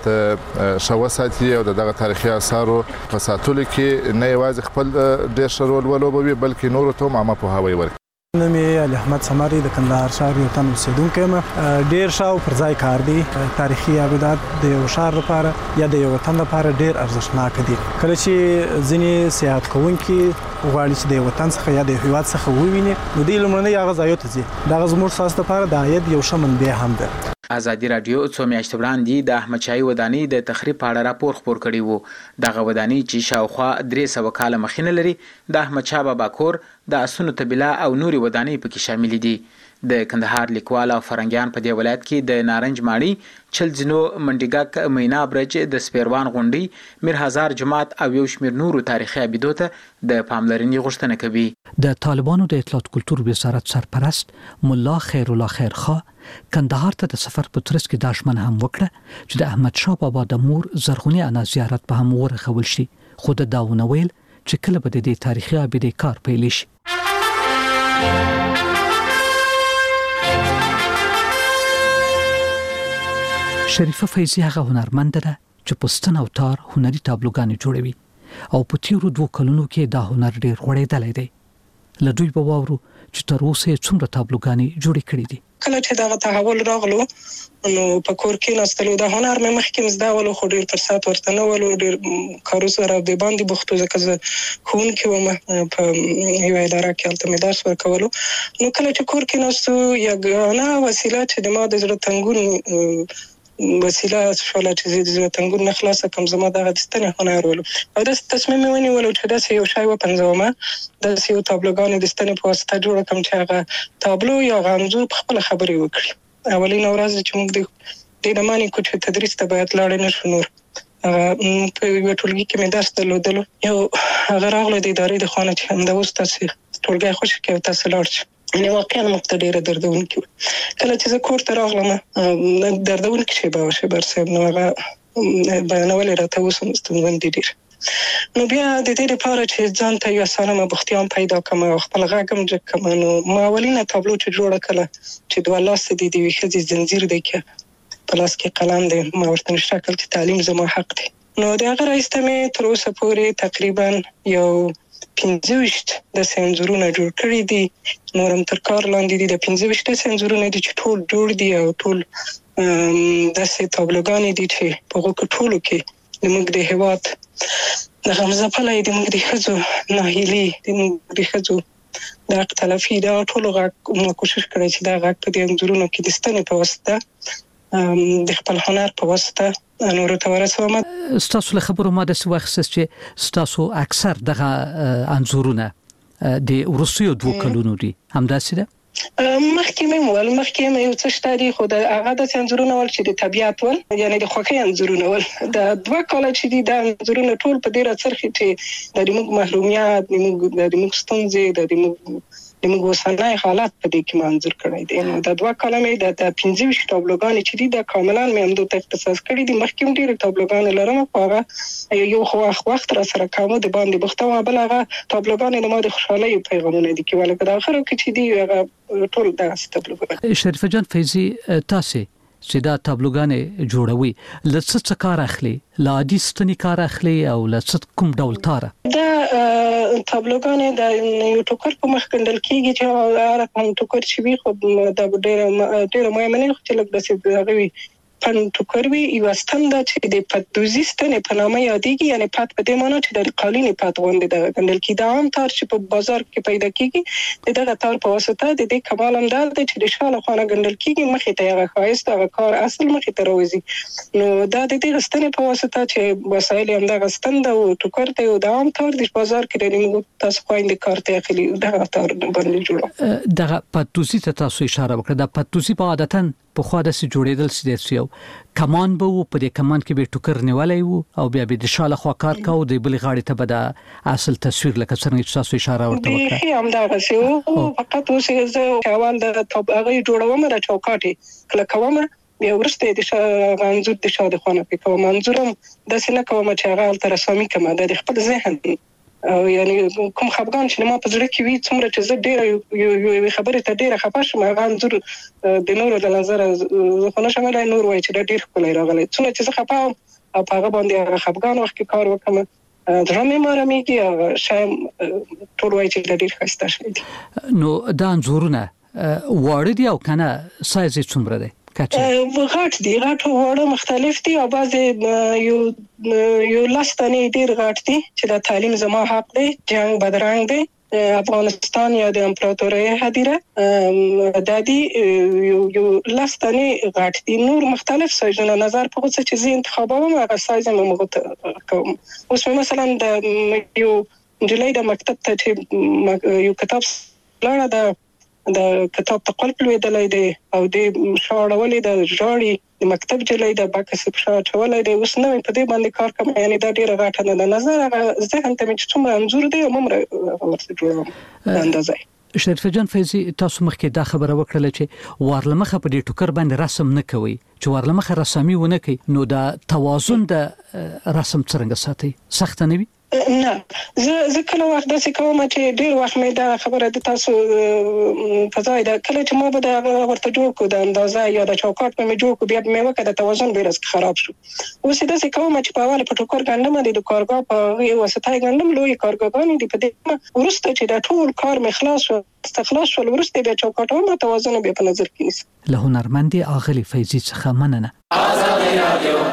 شوساتي او دغه تاریخي آثارو په ساتلو کې نه یوازې خپل ډیر شرول ولوبوي بلکې نور ته هم عامه پوهاوی ورکړي. نوم یې علي احمد سماري د کندهار ښار یو تن اوسیدونکی یم. ډېر ښه او پر ځای کار دی. تاریخي ابدات د یو ښار لپاره یا د یو وطن لپاره ډېر ارزښتناک دي. کله چې ځینې سیاحت کوونکي غواړي چې د یو وطن څخه یا د هیواد څخه وویني نو دوی لومړنی هغه ځایو ته ځي. دغه زموږ ستاسو لپاره د عاید یو ښه منبع هم ده. ازادي رادیو څو میاشتې وړاندې د احمد شاهي ودانۍ د تخریب په اړه راپور خپور کړی وو. دغه ودانۍ چې شاوخوا درې سوه کاله مخینه لري د احمد شاه بابا کور، د اسونو طبیله او نورې ودانۍ پکې شامل دي. د کندهار لیکوال او فرنګیان په دې ولایت کې د نارنج ماڼۍ، چلزینو، منډیګک، مینا برج، د سپیروان غونډۍ، میر هزار جماعت او یو شمېر نورو تاریخي ابیدو ته د پاملرنې غوښتنه کوي. د طالبانو د اطلاعات کلتور وزارت سرپرست ملا خیر الله خیرخوا کندهار ته د سفر په ترڅ کې دا ژمنه هم وکړه چې د احمد شاه بابا د مور زرغونې انا زیارت به هم ورغول شي، خو د دا ونه ویل چې کله به د دې تاریخي ابیدې کار پیل شي. شریفه فیضی هغه هنرمند ده چې پستن او تار هنري تابلوګانې جوړوي او په تیرو دوه کلونو کې دا هنر ډېر غوړېدلی دی. له دوی به واورو چې تر اوسه یې څومره تابلوګانې جوړې کړې دي. کله چې دا تحول راغلو نو په کور کې ناستلو د هنر مې مخکې زده ولو خو ډېر فرصت ورته نه ولو، ډېر کارو سره د باندې بوختو ځکه زه ښوونکې وم په یوه اداره کې، هلته مې درس ورکولو. نو کله چې کور کې ناستو یګانه وسیله چې د ما د زړه تنګون وسیله شوله چې زه د زړه تنګون نه خلاصه کړم زما دغه د ستنې هنر ولو او داسې تصمیم مې ونیولو چې داسې یو شی وپنځومه، داسې یو تابلوګانې د ستنې په واسطه جوړه کړم چې هغه تابلو یا هغه انځور په خپله خبرې وکړي. اولینه ورځ چې موږ د دې نه مانې کړو چې تدریس ته باید لاړې نه شو. نور په یوه ټولګي کې مې درس درلودلو، یو هغه راغله د ادارې د خوا نه چې همدا اوس تاسې ټولګی خوشې کوي او تاسې لاړ شئ. یعنې واقعا موږ ته ډېره دردونکې وه. کله چې زه کور ته راغلم دردونکې شیبه وه شیبر صاحب، نو هغه بیانول یې راته اوس هم ستونزمن دي ډېر. نو بیا د دې لپاره چې ځان ته یو سالمه بختیان پیدا کړم او خپل غږ هم جګ کړم، نو ما اولینه تابلو چې جوړه کړه چې دوه لاسه دي د یوې ښځې زنځیر دی که په لاس کې قلم دی، ما ورته نشته کړل چې تعلیم زما حق دی. نو د هغه رایسته مې تر اوسه پورې تقریبا یو پنځه ویشت داسې انځورونه جوړ کړي دي، نور هم تر کار لاندې دي. د پنځه ویشت داسې انځورونه دي چې ټول جوړ دي او ټول داسې تابلوګانې دي چې په هغو کې ټولو کې زموږ د هېواد د غمځپلی، زموږ د ښځو ناهیلي، زموږ د ښځو د حق تلفي، دا ټولو غږ ما کوشش کړی چې دا غږ په دې انځورونو کې د ستنې په واسطه د خپل هنر په واسطه نورو ته ورسوم. ستاسو له خبرو ما داسې واخیستل چې ستاسو اکثر دغه انځورونه د وروستیو دوه کلونو دي، همداسې ده؟ مخکې مې وویل مخکې مې یو څه شته دي، خو د هغه داسې انځورونه ول چې د طبیعت ول، یعنې د خوښۍ انځورونه ول. د دوه کاله چې دي دا انځورونه ټول په دې راڅرخي چې د زموږ محرومیت، د زموږ ستونزې، د زموږ د موږ اوسنی حالت په دې کې منظور کړی دی. نو د دوه کاله مې د پنځه ویشت تابلوګانې چې دي دا کاملا مې همدو ته اختصاص کړي دي. مخکې هم ډېرې تابلوګانې لرم، خو هغه یو خو وخت را سره کومه د باندې بوخته وه، بل هغه تابلوګانې د ما د خوشحالۍ پیغامونه دي چې ولکه د آخرو کې چې دي هغه ټول دغسې تابلوګانې. شریفه جان فیضي، تاسې چې دا تابلوګانې جوړوي له څه څه کار اخلي؟ له عادي ستنې کار اخلي او له څه کوم ډول تاره؟ دا تابلوګانې د یو ټوکر په مخ ګنډل کېږي چې هغه کوم ټوکر چې وي، خو دا ډېره ډېره مهمه نه چې لږ داسې هغه وي پن ټوکر وي. یوه ستن ده چې د پتدوزي ستنې په نامه یادېږي، یعنې پت په دې معنی چې د قالینې پت غوندې دغه ګنډل کېږي. دا عام تار چې په بازار کې پیدا کېږي، د دغه تار په واسطه د دې کمال هم دا دی چې د شا له خوا نه ګنډل کېږي، مخې ته هغه ښایست هغه کار اصل مخې ته راوځي. نو دا د دې ستنې په واسطه چې وسایل یې همدغه ستن ده او ټوکر دی او د عام تار د بازار کې د موږ تاسو خویندې کار ته اخلي دغه تار باندې جوړه. دغه پتدوزي ته تاسو اشاره وکړه. دا پتدوزي په عادتاً په خوا داسې جوړېدل چې یو کمان به و، په دې کمان کې به ټوکر نیولی و او بیا به د شا له خوا کار کوو، د بلې غاړې ته به د اصل تصویر لکه څرنګه چې تاسو اشاره ورته وکړه بیخي همدغسې و. فقط اوس زه اول د هغه یې جوړوم، د چوکاټ یې کله کوم، بیا وروسته یې د شا انځور د شا د خوا نه پرې کوم. انځور هم داسې نه کوم چې هغه هلته رسامي کړم، دا د خپل ذهن او یعنی کوم خفګان چې ما په زړه کې وي، څومره چې زه ډېره یوې خبرې ته ډېره خفه شم، هغه انځور د نورو له نظره زه خو نشم ویلی نور وایي چې دا ډېر ښکلی راغلی. څومره چې زه خفه وم او په هغه باندې هغه خفګان وخت کې کار وکړم، درامې مارمېږي او شایم ټول وایي چې ډېر ښایسته شوی دی. نو دا انځورونه واړه دي او کنه سایز یې څومره دی؟ غټ دي، غټ واړه مختلف دي او بعضې یو یو لاس دانې ډېر غټ دي چې د تعلیم زما حق دی، جنگ بدرنګ دی، افغانستان یا د امپراتورۍ هدیره دا دي یو یو لاس دانې غټ دي. نور مختلف سایزونه نظر په څه چې زه انتخابوم هغه سایز مې موږ کوم. اوس مثلا د یو نجلۍ د مکتب ته چې یو کتاب لاړه ده د کتاب ته قلب لوېدلی دی او د شاړولې د ژاړي د مکتب جلۍ د بکس په شا چولای دی. اوس نو په دې باندې کار کوم، یعنی دا ډیره غاټه نه ده. نظر هغه ذهن ته چې څومره انځور دی ممره ورته جوړوم اندازه. شریف جان فیضی، تاسو مخکې دا خبره وکړه چې وارلمخه په دې ټوکر باندې رسم نه کوي، چې وارلمخه رسامي ونه کوي، نو دا توازن د رسم څنګه ساتي؟ سخت نه وي؟ نه، زه زه کله وخت داسې کوم چې ډېر وخت مې دا خبره د تاسو په ځای ده، کله چې ما به دا ورته جوړ کړو د اندازه یا د چوکاټ په مې جوړ کړو، بیا به مې وکړه د توازن ډېر خراب شو. اوس یې داسې کوم چې په اول په ټوکر ګنډم دي د کارګاه په هغې واسطه یې ګنډم، لویې کارګاهګانې دي. په دې وروسته چې دا ټول کار مې خلاص شو استخلاص شول، وروسته بیا چوکاټونه توازن بیا په نظر کې نیسم. له هنرمندې اغلې فیضي څخه مننه. آزادي رادیو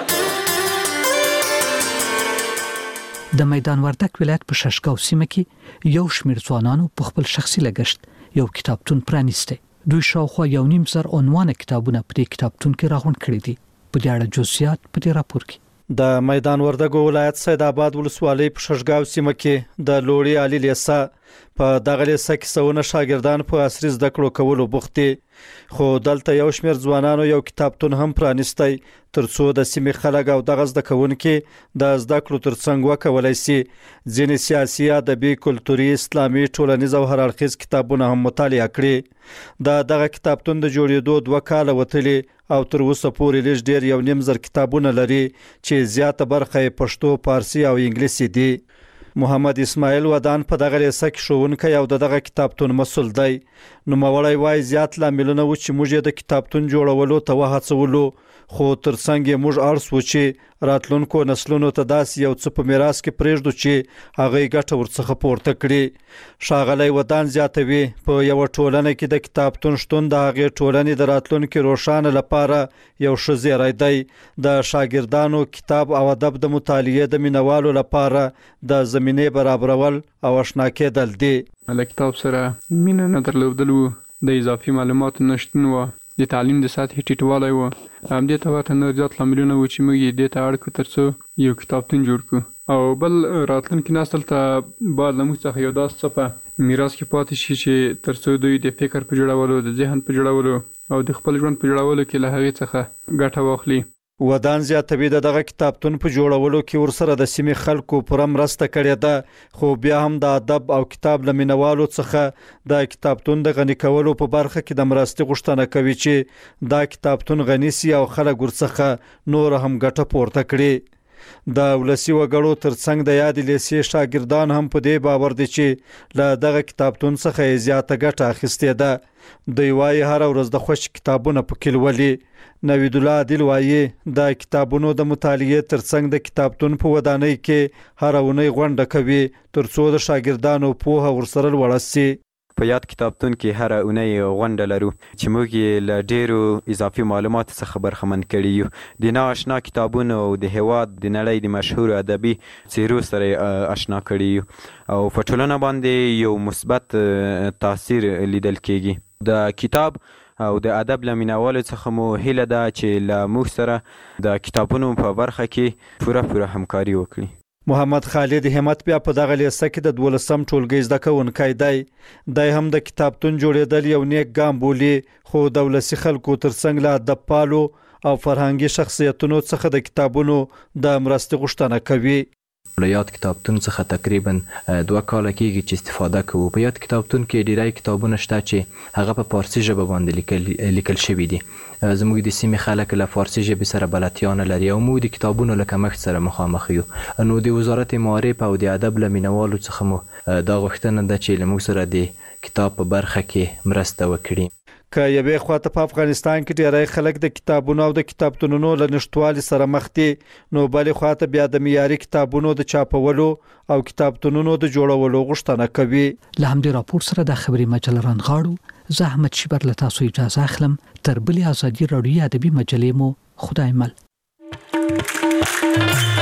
د میدان وردک ولایت په ششګاو سیمه کې یو شمېر ځوانانو په خپل شخصي لګښت یو کتابتون پرانیسته. دوی شاوخوا یو نیم زر عنوان کتابونه په دې کتابتون کې راغونډ کړي دي. په دې اړه جزئیات په دې راپور کې. د میدان وردک ولایت سید آباد ولسوالۍ په ششګاو سیمه کې د لوړی عالی لیسه په دغه لیسه کې سونه شاګردان په عصري زده کړو کولو بوخت دي، خو دلته یو شمېر ځوانانو یو کتابتون هم پرانیستی ترڅو د سیمې خلک او دغه زده کوونکي د زده کړو ترڅنګ وکولای شي ځینې سیاسي، ادبي، کلتوري، اسلامي، ټولنیز او هر اړخیز کتابونه هم مطالعه کړي. د دغه کتابتون د جوړېدو دوه کاله وتلي او تر اوسه پورې لږ ډېر یو نیم زر کتابونه لري چې زیاته برخه یې پښتو، فارسي او انګلیسي دي. محمد اسماعیل ودان په دغه لیسه کې ښوونکی او د دغه کتابتون مسؤل دی. نوموړی وایي زیات لاملونه و چې موږ یې د کتابتون جوړولو ته وهڅولو، خو ترڅنګ یې موږ اړ سو چې راتلونکو نسلونو ته داسې یو څه په میراث کې پرېږدو چې هغه یې ګټه ورڅخه پورته کړي. ښاغلی ودان زیاتوي په یوه ټولنه کې د کتابتون شتون د هغې ټولنې د راتلونکي روښانه لپاره یو ښه زیری دی. د شاګردانو کتاب او ادب د مطالعې د مینوالو لپاره د زمینې برابرول او اشنا کېدل دي. له کتاب سره مینه نه درلودل و، د اضافي معلوماتو نشتون و، د تعلیم د سطحې ټیټوالی و. همدې ته ورته نور زیات لاملونه و چې موږ یې دې ته اړ کړو ترڅو یو کتابتون جوړ کړو، او بل راتلونکي نسل ته باید له موږ څخه یو داسې څه په میراث کې پاتې شي چې ترڅو دوی د فکر په جوړولو، د ذهن په جوړولو او د خپل ژوند په جوړولو کې له هغې څخه ګټه واخلي. ودان زیاتوي د دغه کتابتون په جوړولو کې ورسره د سیمې خلکو پوره مرسته کړې ده، خو بیا هم د ادب او کتاب له مینوالو څخه د کتابتون د غني کولو په برخه کې د مرستې غوښتنه کوي چې دا کتابتون غني سي او خلک ورڅخه نور هم ګټه پورته کړي. د ولسي وګړو ترڅنګ د یادې لیسې شاګردان هم په دې باور دي چې له دغه کتابتون څخه یې زیاته ګټه اخیستې ده. دوی وایي هره ورځ د خوښ کتابونه پکې لولي. نوید الله عادل وایي د کتابونو د مطالعې ترڅنګ د کتابتون په ودانۍ کې هره اونۍ غونډه کوي ترڅو د شاګردانو پوهه ورسره لوړه سي. په یاد کتابتون کې هر اونۍ غونډه لرو چې موږ یې له ډېرو اضافي معلوماتو څخه برخمن کړي یو. د ناآشنا کتابونو او د هېواد د نړۍ د مشهورو ادبي څیرو سره آشنا کړي یو او په ټولنه باندې یو مثبت تاثیر لیدل کېږي. د کتاب او د ادب له مینوالو څخه مو هیله ده چې له موږ سره د کتابونو په برخه کې پوره پوره همکاري وکړي. محمد خالد همت بیا په دغه لیسه کې د دولسم ټولګي زده کوونکی دی. دی هم د کتابتون جوړېدل یو نیک ګام بولي، خو د ولسي خلکو ترڅنګ له ادب پالو او فرهنګي شخصیتونو څخه د کتابونو د مرستې غوښتنه کوي. له یاد کتابتون څخه تقریبا دوه کاله کېږي چې استفاده کوو. په یاد کتابتون کې ډېری کتابونه شته چې هغه په فارسي ژبه باندې لیکل لیکل شوي دي. زموږ د سیمې خلک له فارسي ژبې سره بلدتیا نه لري او موږ د کتابونو له کمښت سره مخامخ یو. نو د وزارت معارف او د ادب له مینوالو څخه مو دا غوښتنه ده چې له موږ سره د کتاب په برخه کې مرسته وکړي. ک یوې خواته په افغانستان کې ډیری خلک د کتابونو او د کتابتونونو له نشټوالي سره مخ دي، نو بل خواته بیا د معیاري کتابونو د چاپولو او کتابتونونو د جوړولو غوښتنه کوي. له همدې راپور سره د خبري مجله رانغاړو زه احمد شیبر له تاسو اجازه اخلم. تر بلې ازادي راډیو ادبي مجلې مو خدای مل.